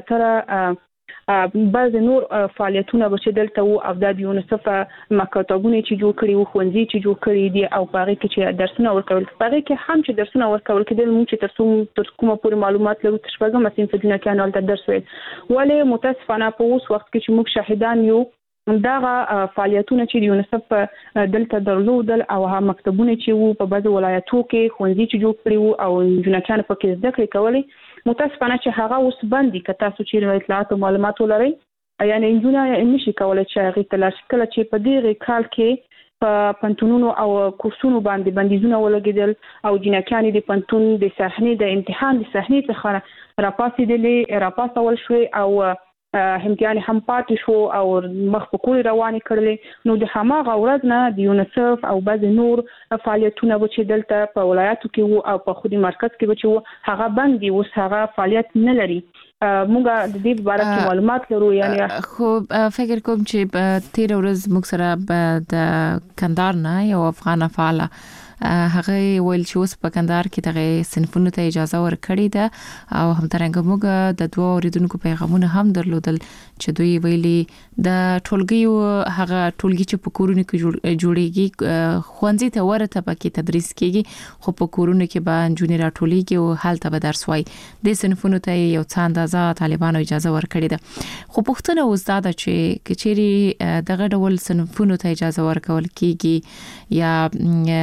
زیاتره بعض نور فعالیتونه به چې دلته وو او د یونیسف مکتبونه چې جوړ کړي وو، ښوونځي چې جوړ کړي دي او په هغه کې چې درسونه ورکول، په هغه کې هم چې درسونه ورکول کېدل موږ چې تر کومه پورې معلومات لرو تر شپږم صنف جنکیان هلته درس ویل. ولې متاسفانه په اوس وخت کې چې موږ شاهدان یو دغه فعالیتونه چې یونیسف دلته درلودل او هغه مکتبونه چې وو په بعض ولایتو کې ښوونځي چې جوړ کړي وو او جنکیان په کې زده کړې کولې، متاسفانه چې هغه اوس باندې که تاسو چې اطلاعات او معلومات ولرئ یعنی انجونې نشي کولای چې هغه تلاش کله چې په دې کال کې په پنتونونو او کورسونو باندې بندیزونه ولګیدل او جنکیان د پنتون د صحنې د امتحان د صحنې څخه راپاسول شوی او امتحان هم پاتې شو او مخ په کول روانې کړلې. نو د هماغه ورځ نه د یونیسف او بعض نور فعالیتونه چې دلته په ولایتو کې وو او په خودي مرکز کې چې هغه بندي اوس هغه فعالیت نه لري. موږ د دې باره کې معلومات لرو. یعنی خو فکر کوم چې 13 ورځ موږ سره د کندهار نه یو افغان فعال هغه ویل چې اوس په کندهار کې دغه صنفونو ته اجازه ورکړې ده او همدارنګه موږ د دوه اوریدونکو پیغامونه هم درلودل چې دوی ویلي د ټولګیو هغه ټولګي چې په کورونو کې جوړیږي ښوونځي ته ورته پکې تدریس کیږي خو په کورونو کې به انجونې راټولېږي او هلته به درس وایي. د صنفونو ته یو څه اندازه طالبانو اجازه ورکړې ده خو پوښتنه اوس دا ده چې کچېری دغه ډول صنفونو ته اجازه ورکول کیږي یا خیاطي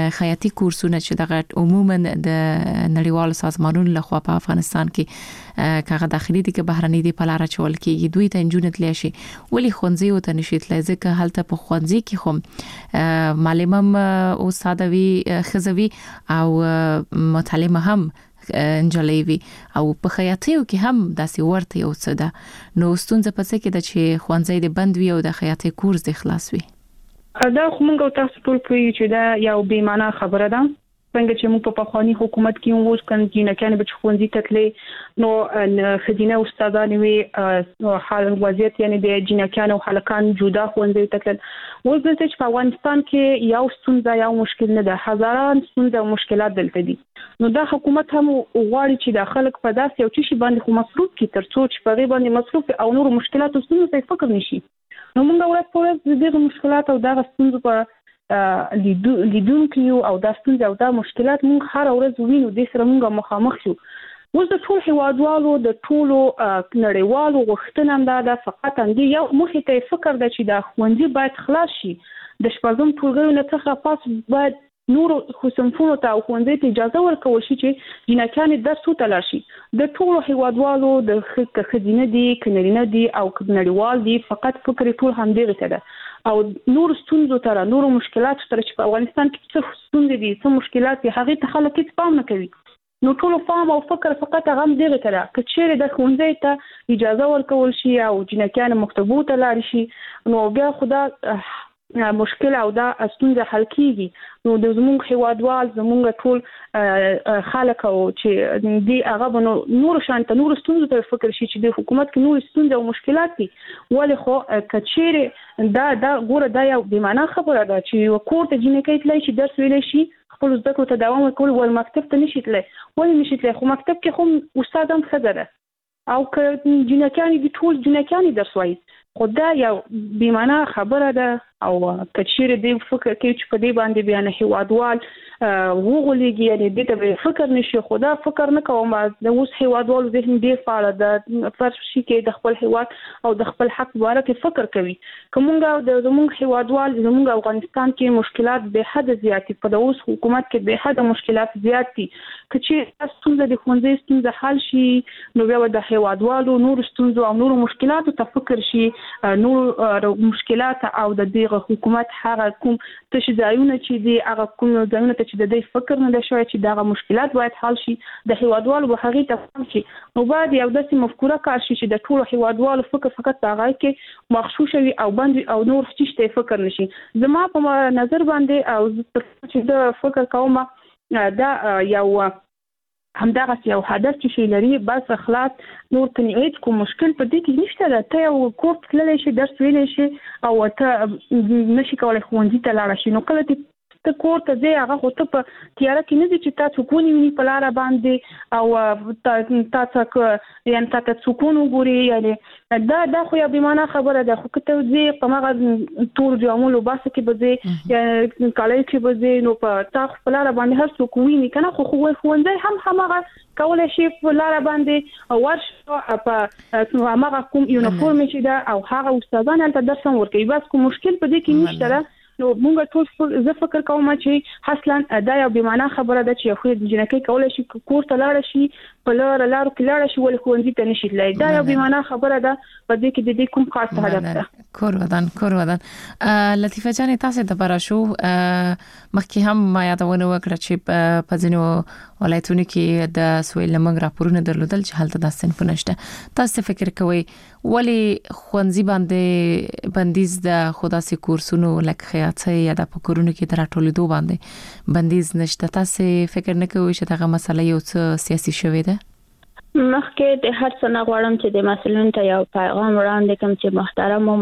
خیاطي کورسونه چې دغه عموما د نړیوالو سازمانونو لخوا په افغانستان کې کاغه داخلي دي که بهرني دي په لار چول کې دوی ته انجونت تللی شي ولی خونځي او ته نشي تللی ځکه هلته په خونځي کې خو معلمم او سادوي خزوي او متعلمه هم انجلې وي او په خیاطیو کې هم داسې ورته یو څه ده نو ستونزه پڅ کې د چې خوانځي د بند وي او د خیاطي کورس د خلاص وي دا خو موږ تاسو ټول کوي چې دا یو بې معنا خبره ده څنګه چې موږ په پخوانی حکومت کې اوس کنه کنه به خوندې تتلې نو خدینه استادان وي حال وضعیت یعنی د جنکانو حلقان جدا خوندې تتل اوس د چې په افغانستان کې یو ستونزه یو مشکل نه ده هزاران ستونزې او مشکلات دلته دي نو دا حکومت هم غواړي چې د خلک په داسې یو شي باندې خو مصروف کی ترڅو چې په غیبه باندې مصروف او نور مشکلات او ستونزې فکر نشي نو موږ ورته په دې مشکلات او دا ستونزې په لیدونکو او دا ستونزې او دا مشکلات موږ هر ورځ وینو د سره موږ مخامخ شو اوس د ټول هیوادوالو د ټولو نړیوالو غوښتنه هم دا فقط اندي یو مخې ته فکر د چې د خوندې باید خلاص شي د شپږم ټولګیو نه څخه پاس باید نور خصوصنفونو ته او خوندې ته اجازه ورکول شي چې جنکان درس وتلل شي د ټولو هیوادوالو د خدینه دي کنرینه دي او نړیوال دي فقط فکر ټول هم دی غته ده او نور ستونزو تر نور مشکلات تر چې په افغانستان کې څه ستونزې دي څه مشکلات دي هغه ته خلک هیڅ پام نه کوي نو ټول فهم او فکر فقط هغه دی غته کچېره د خوندې ته اجازه ورکول شي او جنکان مکتبو ته لاړ شي نو بیا خدا مشکل او دا ستونزه حل کیږي نو د زموږ هیوادوال زموږ ټول خلک او چې دی هغه نور شانته نور ستونزې ته فکر شي چې د حکومت کې نور ستونزې او مشکلات دي ولې خو کچېره دا ګوره دا یو بې معنا خبره ده چې وکړ ته جنکې تلای شي درس ویلی شي خپل زده کړو ته دوام ورکول ول مکتب ته نشي تلای ولې نشي تلای خو مکتب کې خو استاد هم خزره او که جنکانی دي ټول جنکانی درس وایي خو دا یو بې معنا خبره ده او کچېره دې فکر کوي چې په دې باندې بیان هیوادوال وغولېږي یعنی دې ته فکر نشي خدا فکر نه کوم د اوس هیوادوال ذهن ډیر فعال ده فرض شي کې د خپل هیواد او د خپل حق باره کې فکر کوي کومه د زموږ هیوادوال زموږ افغانستان کې مشکلات به حد زیات په د اوس حکومت کې به حد مشکلات زیات دي کچې ستونزې د خوندې ستونزې حل شي نو بیا د هیوادوالو نور ستونزې او نور مشکلات ته فکر شي نور مشکلات او د دې حکومت هغه کوم تشې ځایونه چې دی هغه کوم ځایونه چې د دې فکر نه شوی چې دا مشکلات باید حل شي د هیوادوالو به هغه ته فهم شي نو باید یو داسې مفکوره کار شي چې د ټولو هیوادوالو فکر فقط هغه کې مخصوص وي او باندې او نور هیڅ ته فکر نشي زما په نظر باندې او چې د فکر کوم دا یو همدغه یو هدف چې شي لري بس اخلاص نور تنعید کوم مشکل په دې کې نشته دا ته یو کورس تللی شي درس ویلی شي او ته نشي کولای ښوونځي ته لاړ شي نو کله ته کور ته ځې هغه خو ته په تیاره کې نه دي چې تا سکون ویني په لاره باندې او تا څه یعنې تا ته سکون وګوري یعنې دا خو یو بې معنا خبره ده خو که ته ځې په هغه ټول جامو لباسه کې به ځې یا کالۍ کې به ځې نو په تا خو په لاره باندې هر څوک ویني که نه خو ښوونځی هم هماغه کولی شي په لاره باندې ورشه په هماغه کوم یونیفورم چې ده او هغه استادان هلته درس هم ورکوي بس کوم مشکل په دې کې نشته ده نو موږ ټول زه فکر کوم چې اصلا دا یو بې معنا خبره ده چې خو د جنکې کولای شي کور ته لاړ شي په لارو کې لاړ شي ولې ښوونځي ته نشي تللی دا یو بې معنا خبره ده په دې کې د دې کوم خاص هدف ده کور ودان لطیفه جان تاسو ته برا شو مخکې هم ما یادونه وکړه چې په ځینو ولایتونو کې د سویل لمنګ راپورونه درلودل چې هلته د صنف نشته تاسو فکر کوئ ولی خوندې باندې بندیز د خداسي کورسونو لکه خیاطۍ یا د پکورونو کې تر ټولېدو باندې بندیز نشته تاسو فکر نه کوئ چې دغه مسله یو څه سیاسي شوې ده مخکې د هر څه نه غواړم چې د مسؤلینو ته یو پیغام وړاندې کوم چې محترمو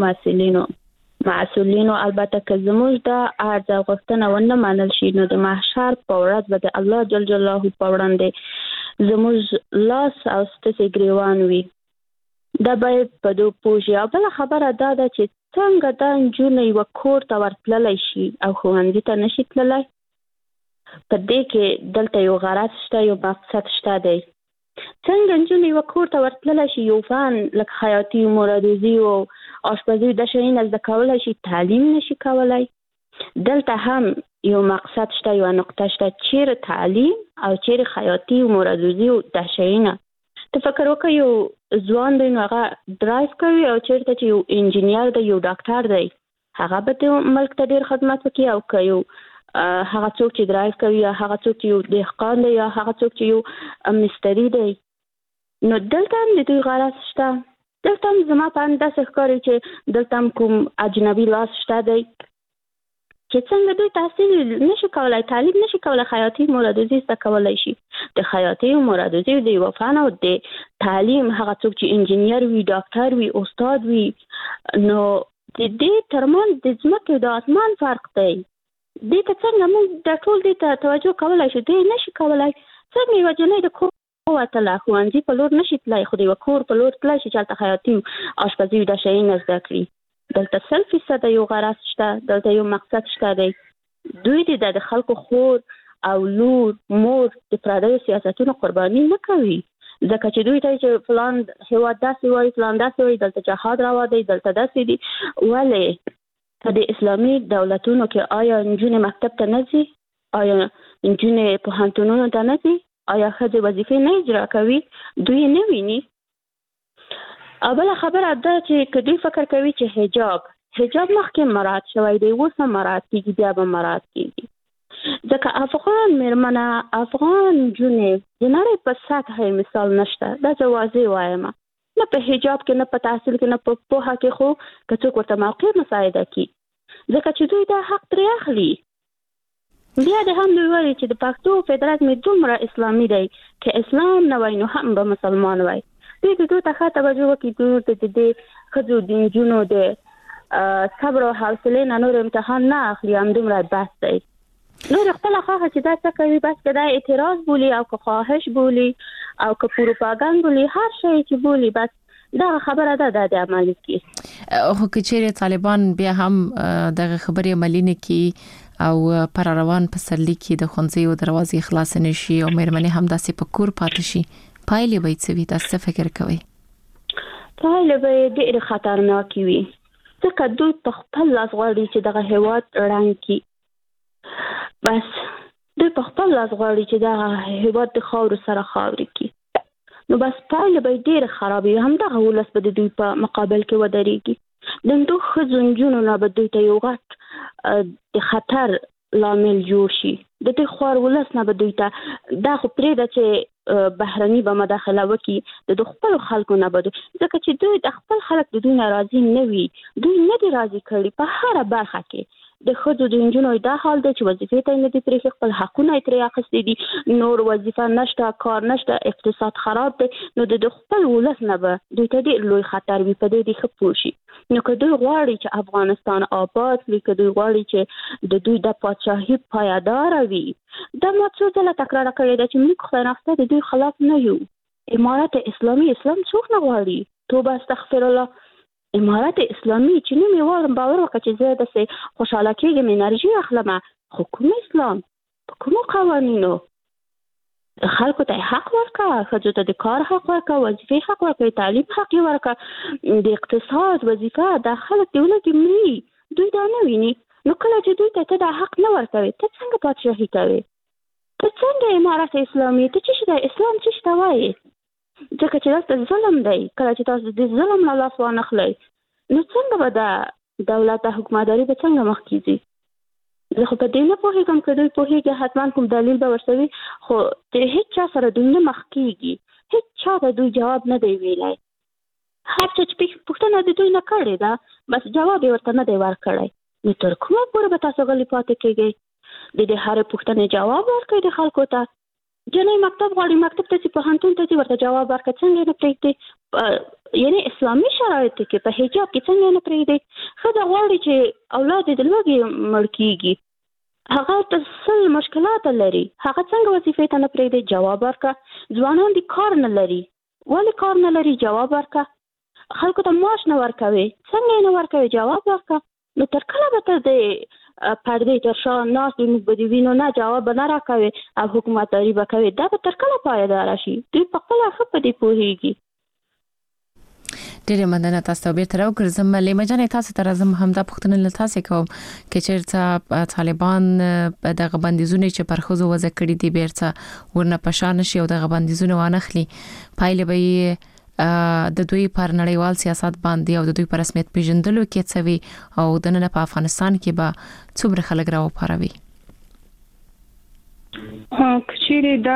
مسؤلینو البته که زموږ د عرض غوښتنه ونه منل شي نو د محشر په ورځ به د الله جل جلاله په وړاندې زموږ لاس او ستاسو ګریوان وي دا باید په دوه پوجي او بل خبره دا ده چې څنګه دا نجونې یو کور ته ورتللی شي او ښوونځي ته نشي تللی په دې کې دلته یو غرض شته یو مقصد شته دی څنګه نجونې یو کور ته ورتللی شي یو فن لکه خیاطي مرادوزي او آشپزي د شي نه زده کولای شي تعلیم نشي کولای دلته هم یو مقصد شته، یو نقطه شته، چیرې تعلیم او چیرې خیاطي او مرادوزي او دا شیونه. ته فکر وکړه یو ځوان دی نو هغه ډرایو کوي او چیرته چې یو انجینیر دی، یو ډاکټر دی، هغه به د ملک ته ډیر خدمت وکړي. او که یو هغه څوک چې ډرایو کوي یا هغه څوک چې یو دهقان دی یا هغه څوک چې یو مستری دی، نو دلته هم د دوی غرض شته. دلته هم زما په اند داسې ښکاري چې دلته هم کوم اجنبي لاس شته دی چې څنګه دوی تحصیل نشي کولای، تعلیم نشي کولای، خیاطي مرادوزي زده کولای شي. د خیاطي او مرادوزي د یو فن او د تعلیم هغه څوک چې انجینیر وي، ډاکټر وي، استاد وي، نو د دې ترمنځ د ځمکې د اسمان فرق دی. دې ته څنګه موږ د ټول دې ته توجه کولای شو؟ دې نشي کولای. څنګه یوه جنۍ د کور وتله، ښوونځي په لور نشي تللی، خو د یوه کور په لور تللی شي چې هلته خیاطي آشپزي دا شیونه زده کړي. دلته 100% یو غرض شته، دلته یو مقصد شته دی. دوی د خلکو خور او لور مور د پردیو سیاستونو قرباني نه کوي، ځکه چې دوی ته چې فلان هېواد داسې وایي، فلان داسې وایي، دلته جهاد روا دی، دلته داسې دي. ولې په د اسلامي دولتونو کې آیا نجونې مکتب ته نه ځي؟ آیا نجونې پوهنتونونو ته نه ځي؟ آیا ښځې وظیفې نه اجرا کوي؟ دوی نه ویني. او بله خبره ده چې که دوی فکر کوي چې حجاب مخکې مراعات شوی دی، اوس هم مراعات کېږي، بیا به مراعات کېږي. ځکه افغان مېرمنه، افغان نجونې د نړۍ په سطحه مثال نشته. دا زه واضح وایم، نه په حجاب کې، نه په تحصیل کې، نه په پوهه کې، خو که څوک ورته موقع مساعده کړي، ځکه چې دوی دا حق ترې اخلي. بیا د هم دوی وایي چې د پښتو فطرت مې دومره اسلامي دی، که اسلام نه وای نو هم به مسلمان وای. دوی د دوی ته ښه توجه وکړي، دوی ته د دې ښځو د نجونو د صبر او حوصلې نه نور امتحان نه اخلي، همدومره بس دی. نور خپله خوښه چې دا څه کوي، بس که دا اعتراض بولي او که خواهش بولي او که پروپاګند بولي، هر شی چې بولي، بس دا خبره ده د عملي کې. خو که چیرې طالبان بیا هم دغه خبرې عملي نه کړي او پر روان پسرلي کې د ښوونځیو دروازې خلاص نشي او مېرمنې هم داسې په کور پاتې شي، پایلې به څه وي؟ تاسو څه فکر کوئ؟ پایلې به ډېرې خطرناکې وي، ځکه دوی په خپل لاس غواړي چې دغه هېواد ړنګ کړي. بس دوی په خپل لاس غواړي چې دغه هېواد د خاورو سره خاورې کړي. نو بس پایلې به ډېرې خرابې وي. همدغه ولس به د دوی په مقابل کې ودرېږي. د همدو ښځو نجونو نه به دوی ته یو غټ د خطر لامل جوړ شي. د دې خوار ولس نه به دوی ته دا خو پرېږده چې بهرني به مداخله وکړي، د خپلو خلکو نه به دوی، ځکه چې دوی د خپل خلک د دوی نه راضي نه وي، دوی نه دي راضي کړي په هره برخه کې. د ښځو د نجونو دا حال دی چې وظیفې ته یې نه دي پرېښي، خپل حقونه یې ترې اخیستي دي، نور وظیفه نشته، کار نشته، اقتصاد خراب دی. نو د خپل ولس نه به دوی ته ډېر لوی خطر وي، په دې ښه پوه شي. نو که دوی غواړي چې افغانستان آباد وي، که دوی غواړي چې د دوی د پاچاهي پایداره وي، دا ما څو ځله تکرار کړې ده چې موږ خدای ناخته د دوی خلاف نه یو. امارت اسلامي اسلام څوک نه غواړي؟ توبه استغفر الله. امارت اسلامي چې نوم یې واورم باور وکړه چې زه داسې خوشحاله کېږم، انرژي اخلم. خو کوم اسلام؟ په کومو قوانینو؟ خلکو ته حق ورکړه، ښځو ته د کار حق ورکړه، وظیفې حق ورکړه، تعلیم حق یې ورکړه، د اقتصاد وظیفه. دا خلک د ولکې مري، دوی دا نه ویني. نو کله چې دوی ته دا حق نه ورکوي، ته څنګه پادشاهي کوي؟ ته څنګه امارت اسلامي؟ ته چې دا اسلام څه ته وایي؟ ځکه چې دا ظلم دی. کله چې تاسو د ظلم نه لاس وانخلئ، نو څنګه به دا دولت حکومتداري به څنګه مخکې ځي؟ زه خو په دې نه پوهېږم، که دوی پوهېږي حتما کوم دلیل به ورسوي، خو د هېڅ چا سره دوی نه مخ کېږي، هېڅ چا ته دوی جواب نه دی ویلی. هر څه چې پوښتنه د دوی نه کړې ده، بس جواب یې ورته نه دی ورکړی. نو تر کومه پورې به تاسو غلي پاتې کېږئ؟ د دې هرې پوښتنې جواب ورکړئ د خلکو ته. جنۍ مکتب غواړي، مکتب ته ځي، پوهنتون ته ځي، ورته جواب ورکړه. څنګه نه پرېږدي؟ یعنې اسلامي شرایطو کې په حجاب کې څنګه نه پرېږدي؟ ښځه غواړي چې اولاد یې د لوږې مړ کېږي، هغه ته 100 مشکلات لري، هغه څنګه وظیفې ته نه پرېږدي؟ جواب ورکړه. ځوانان دي کار نه لري، ولې کار نه لري؟ جواب ورکړه. خلکو ته معاش نه ورکوي، څنګه یې نه ورکوي؟ جواب ورکړه. نو تر کله به ته د پردې تر شا ناست وي، موږ به دې وینو نه، جواب به نه راکوي او حکومتداري به کوي. دا به تر کله پایداره شي؟ دوی په خپله ښه په دې پوهېږي. ډېر مننه تاسو ته بیرته راوګرځم لیما جانې تاسو ته راځم همدا پوښتنه له تاسو کوم چې چیرته طالبان دغه بندیزونه چې پر خوځو وځ کړی دي بیرته ورنه پشان شي او دغه بندیزونه وانخلي پایله به د دوی پر نړیوال سیاست باندې او د دوی پر رسمیت پیژندلو کې څوي او د نن په افغانستان کې به څومره خلک راو پاروي کچېره دا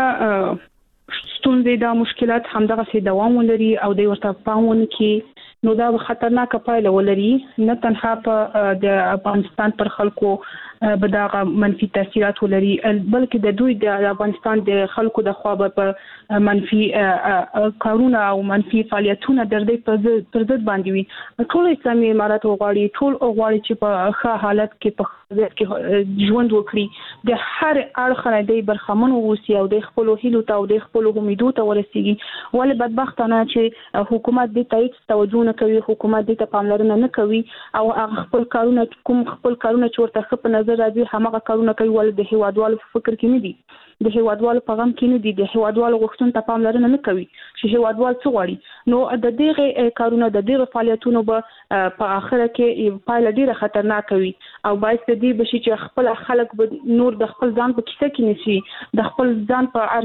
ستونزې دا مشکلات همدغه سي دوام ولري او د ورته پامون کې نو دا خطرناک پایله ولري نه تنها په د افغانستان پر خلکو بداغه منفي تاثیرات ولري بلکې د دوی د افغانستان د خلکو د خوا په منفي کارونه او منفي فعالیتونه د دې پر ضد باندې وي ټول اسلامي امارات غواړي ټول غواړي چې په ښه حالت کې په ژوند وکړي د هر اړخ نه دی برخمن اوسي او د خپل هیلو ته او د خپل امیدو ته ورسیږي ولې بدبختانه چې حکومت دې ته توجه نه کوي حکومت دې ته پاملرنه نه کوي او خپل کارونه چې ورته خپ نظر راځي همغه کارونه کوي ولې د هیوادوالو فکر کې نه دي د هیوادوالو په غم کې نه دي د هیوادوالو غوښتنو ته پاملرنه نه کوي چې هیوادوال څه غواړي نو د دغه کارونه د دغه فعالیتونو په اخره کې پایله ډیره خطرناک وي او باعث دې بشي چې خپل خلک به نور د خپل ځان په کیسه کې نشي د خپل ځان په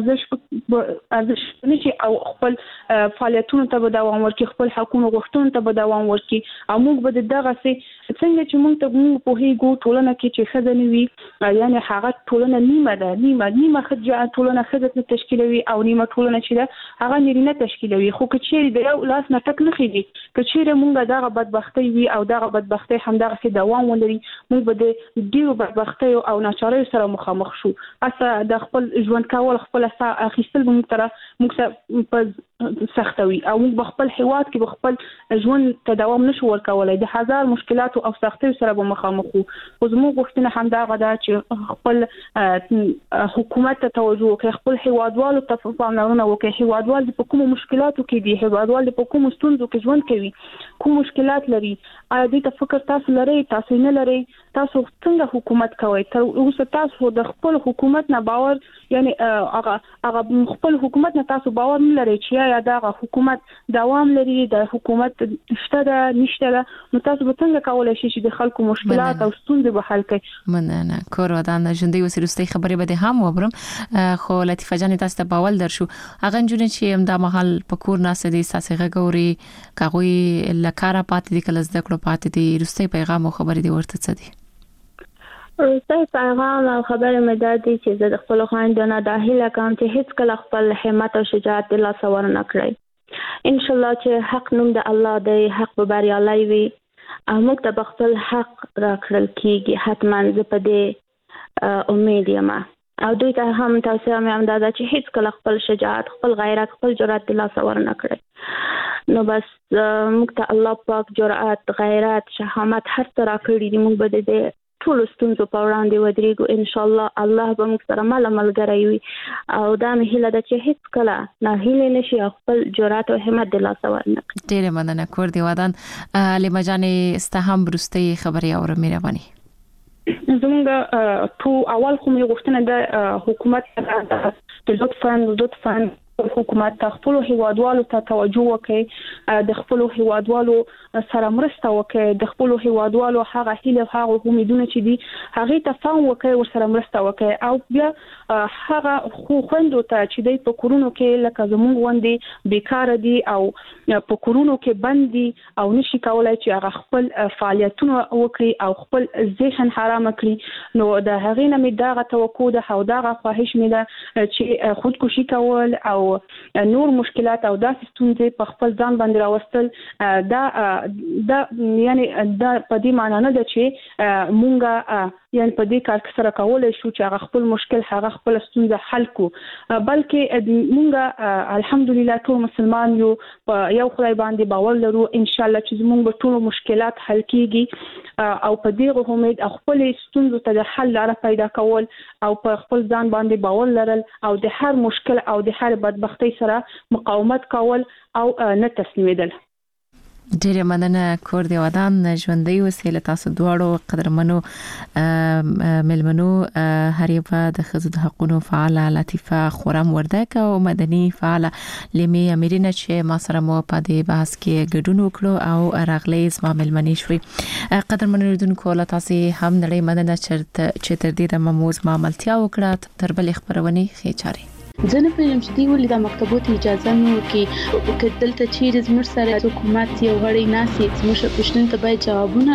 ارزش نشي او خپل فعالیتونو ته به دوام ورکړي خپل حقوقو غوښتنو ته به دوام ورکړي او موږ به دغه سي څنګه چې موږ ته په هیګو ټولنه کې چې خزنه وي یعنی هغه ټولنه نیمه خځه ټولنه خځه تشکیلوي او نیمه ټولنه چې ده هغه نارینه تشکیلوي خو کچېری د یو لاس نه ټک نه خېږي کچېری موږ دغه بدبختی وي او دغه بدبختی همدغه سي دوام ولري موږ به د ډیرو بدبختی او ناچارۍ سره مخامخ شو اسه د خپل ژوند کول خپل اخیستل موږ په سختوي او موږ خپل هیواد کې خپل ژوند ته دوام نشو ورکولای د هزار مشکلات او سختۍ سره به مخامخ وو خو زموږ غوښتنه همدغه ده چې خپل حکومت ته توجه وکړي خپل هیوادوالو ته پاملرنه وکړي هیوادوال په کومو مشکلاتو کې دي هیوادوال په کومو ستونزو کې ژوند کوي کوم مشکلات لري آیا دې ته فکر تاسو لري تاسو نه لري تاسو څنګه حکومت کوي تر اوسه تاسو د خپل حکومت نه باور یعنی هغه خپل حکومت نه تاسو باور نه لري چې یا دا حکومت دوام لري د حکومت شته ده نشته ده نو تاسو به څنګه کولای شئ چې د خلکو مشکلات او ستونزې به حل کړئ مننه کور ودان ژوندۍ وسیلستي خبرې به هم وبرم خو لطیفه جان تاسو ته باول درشو هغه جون چې دا محل پکور ناسه دي ساسه غوري کاغوي لکاره پاتې دي کله زده کړو پاتې دي رستي پیغام او خبرې دي ورته څه دي رستي پیغام او خبرې مې دا دي چې زه خپل خاندانه داخله کوم چې هیڅ کله خپل همت او شجاعت الله سوار نه کړی ان شاء الله چې حق نوم د الله دی حق به بریالي وي موږ ته خپل حق راکړل کیږي حتما زه په دې امید یم او دوی ته هم تاسو هم دا چې هیڅ کله خپل شجاعت خپل غیرت خپل جرأت الله سوار نه کړی نو بس موږ ته الله پاک جرأت غیرت شهامت هر څه راکړي دي موږ به دې ټول ستونزو په وړاندې ودرېږو ان شاء الله الله به موږ سره ملګری وي او دا مې هیله ده چې هیڅ کله نه هیله نشي خپل جرأت او همت د الله سوار نه کړي ډېر مننه کور دی ودان لیما جانې استهم برستي خبري او مهرباني زموږ تو اول خو مې غوښتنه د حکومت لطفاً حکومت ته خپل هیوادوالو ته توجه وکړي د خپل هیوادوالو سره مرسته وکړي د خپل هیوادوالو هغه هیله هغه امیدونه چې دي هغه ته فهم وکړي ورسره مرسته وکړي او بیا هغه خوندو ته چې د پکورونو کې لکه زموږ وندي بیکاره دي او پکورونو کې بند دي او نشي کولای چې هغه خپل فعالیتونه وکړي او خپل ذهن حرام کړي نو د هغې نه مې دغه توقع ده او دغه خواهش مې ده چې خودکشي کول او نور مشکلات او داسې ستونزې په خپل ځان باندې راوستل دا یعنی دا په دې معنی نه ده چې مونږه یعنی په دې کار سره کولای شو چې هغه خپل مشکل هغه خپل ستونزه حل کو بلکې مونږه الحمدلله ټول مسلمان یو په یو خدای باندې باور لرو ان شاء الله چې مونږ ټول مشکلات حل کیږي او په دې امید خپل ستونزو ته د حل لاره پیدا کول او په خپل ځان باندې باور لرل او د هر مشکل او د هر بدبختی سره مقاومت کول او نه تسلیمیدل ډېر مننه کور دی ودان ژوندۍ وسیله تاسو دواړو قدرمنو ملمنو هر یو د خزو د حقوقو فعال لطیفه خورم وردک او مدني فعال لیمي امیرینه چې ما سره مو په دې بحث کې ګډون وکړو او راغلی زما ملمنې شوي قدرمنو دونکو لا تاسو هم نړۍ مننه چې تر دې د مموز ما عملتیا وکړه تر بل خبرونه خېچاري ځنه پېژم چې دی ولې د مکتبونو اجازه نو کې کدلته چیرې زموږ سره حکومت یو غړي ناسي زموږ پښتون ته باید جوابونه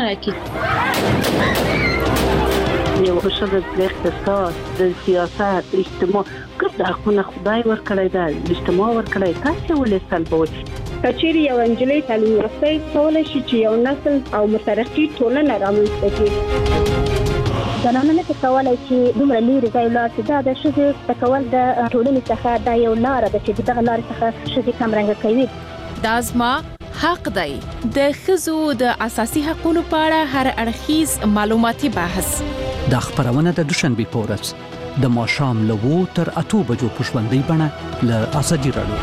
راکړي یو شغل د اقتصاد د سیاست اجتماع کله خو خدای ورکړی دا اجتماع ورکړی تاسو ولې سلبوي کچېری یو انجلۍ تعلیم یافته کولای شي چې یو نسل او مترقي ټولنه رامنځته کړي زنانه نه کولای شي دومره لري ځای لا چې دا د شذ تکول د ټولنې څخه دا یو لار ده چې دغه لار څخه شذ کم رنګ کوي دازما حق دی د خزو د اساسي حقوقو په اړه هر اړخیز معلوماتي بحث د خبرونه د دوشنبه پورس د ماښام له 2 تر 8 بجو پښوندې بڼه له اساسي راډیو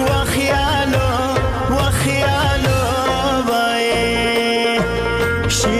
She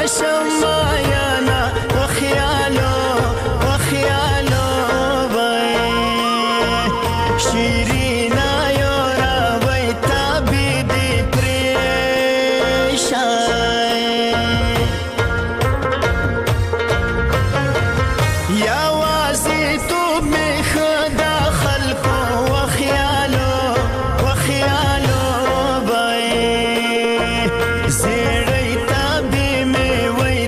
شمایانا وخیالو وای شیرینا یورا وای تابی دی پریشای یا وازی تو می خدا خلقو وخیالو وای زیڑی تابی می وای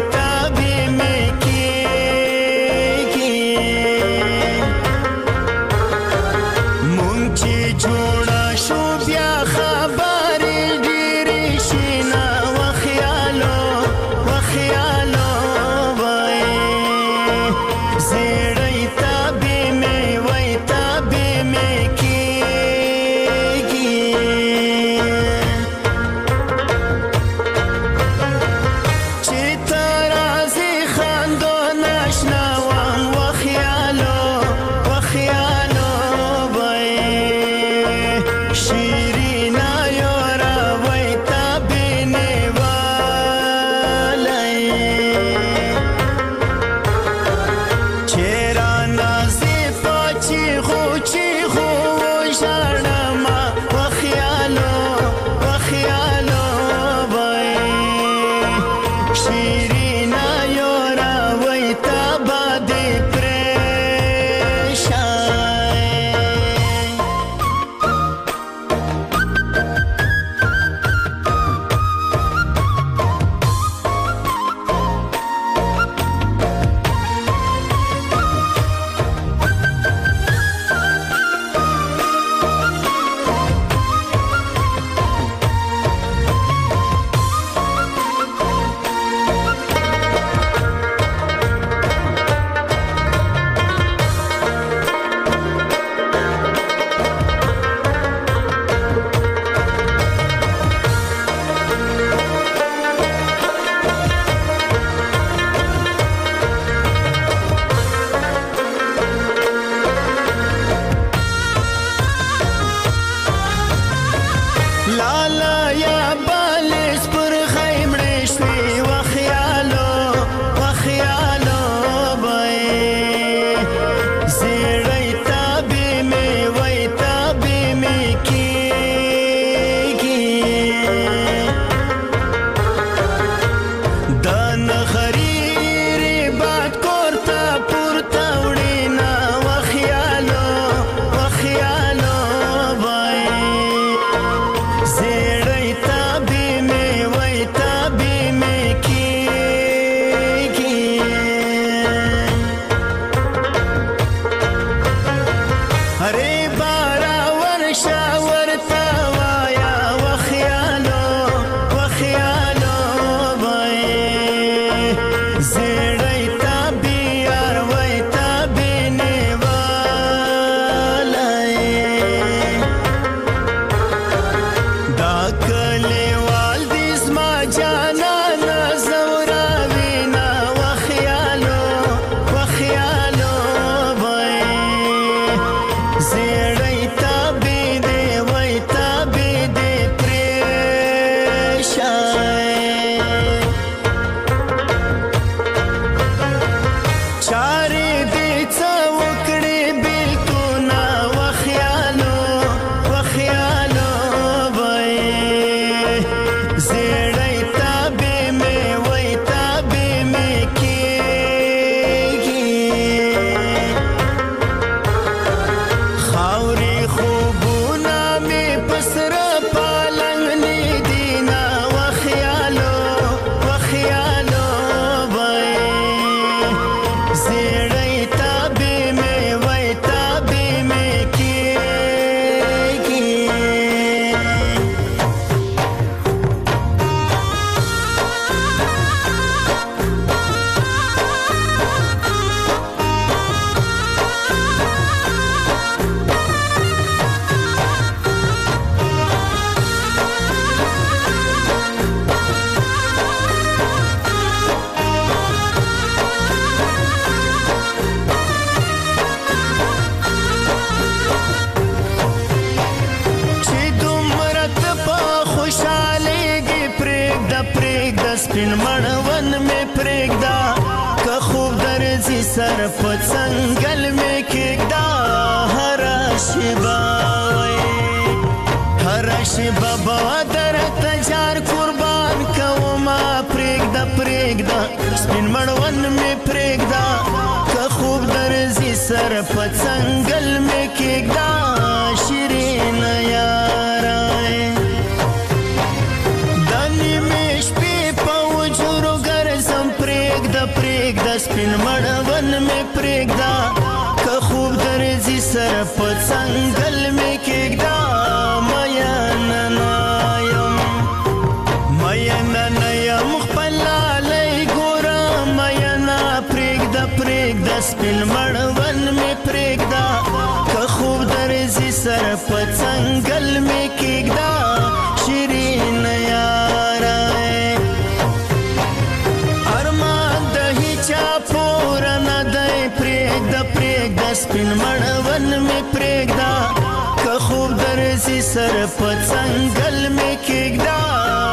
سر په څنګل مې کېږدا هر شیبه هر شیبه به درته جار قربان کومه پرېږده سپین مړوند مې پرېږده که خوب درځي سر په څنګل مې کېږدا شیرینه یاره د نیمې شپې په وجورو ګرځم پرېږده سپین مړوند مې پرېږده که خوب درځي سر په څنګل مې کېږدا مینه یم خپل لالی ګوره مینه پرېږده سپین مړوند مې پرېږده که خوب درځي سر په څنګل مې کېږدا شیرینه یاره ارمان د هیچا پوره نه دی پرېږده سپین مړوند مې پرېږده که خوب درځي سر په څنګل مې کېږدا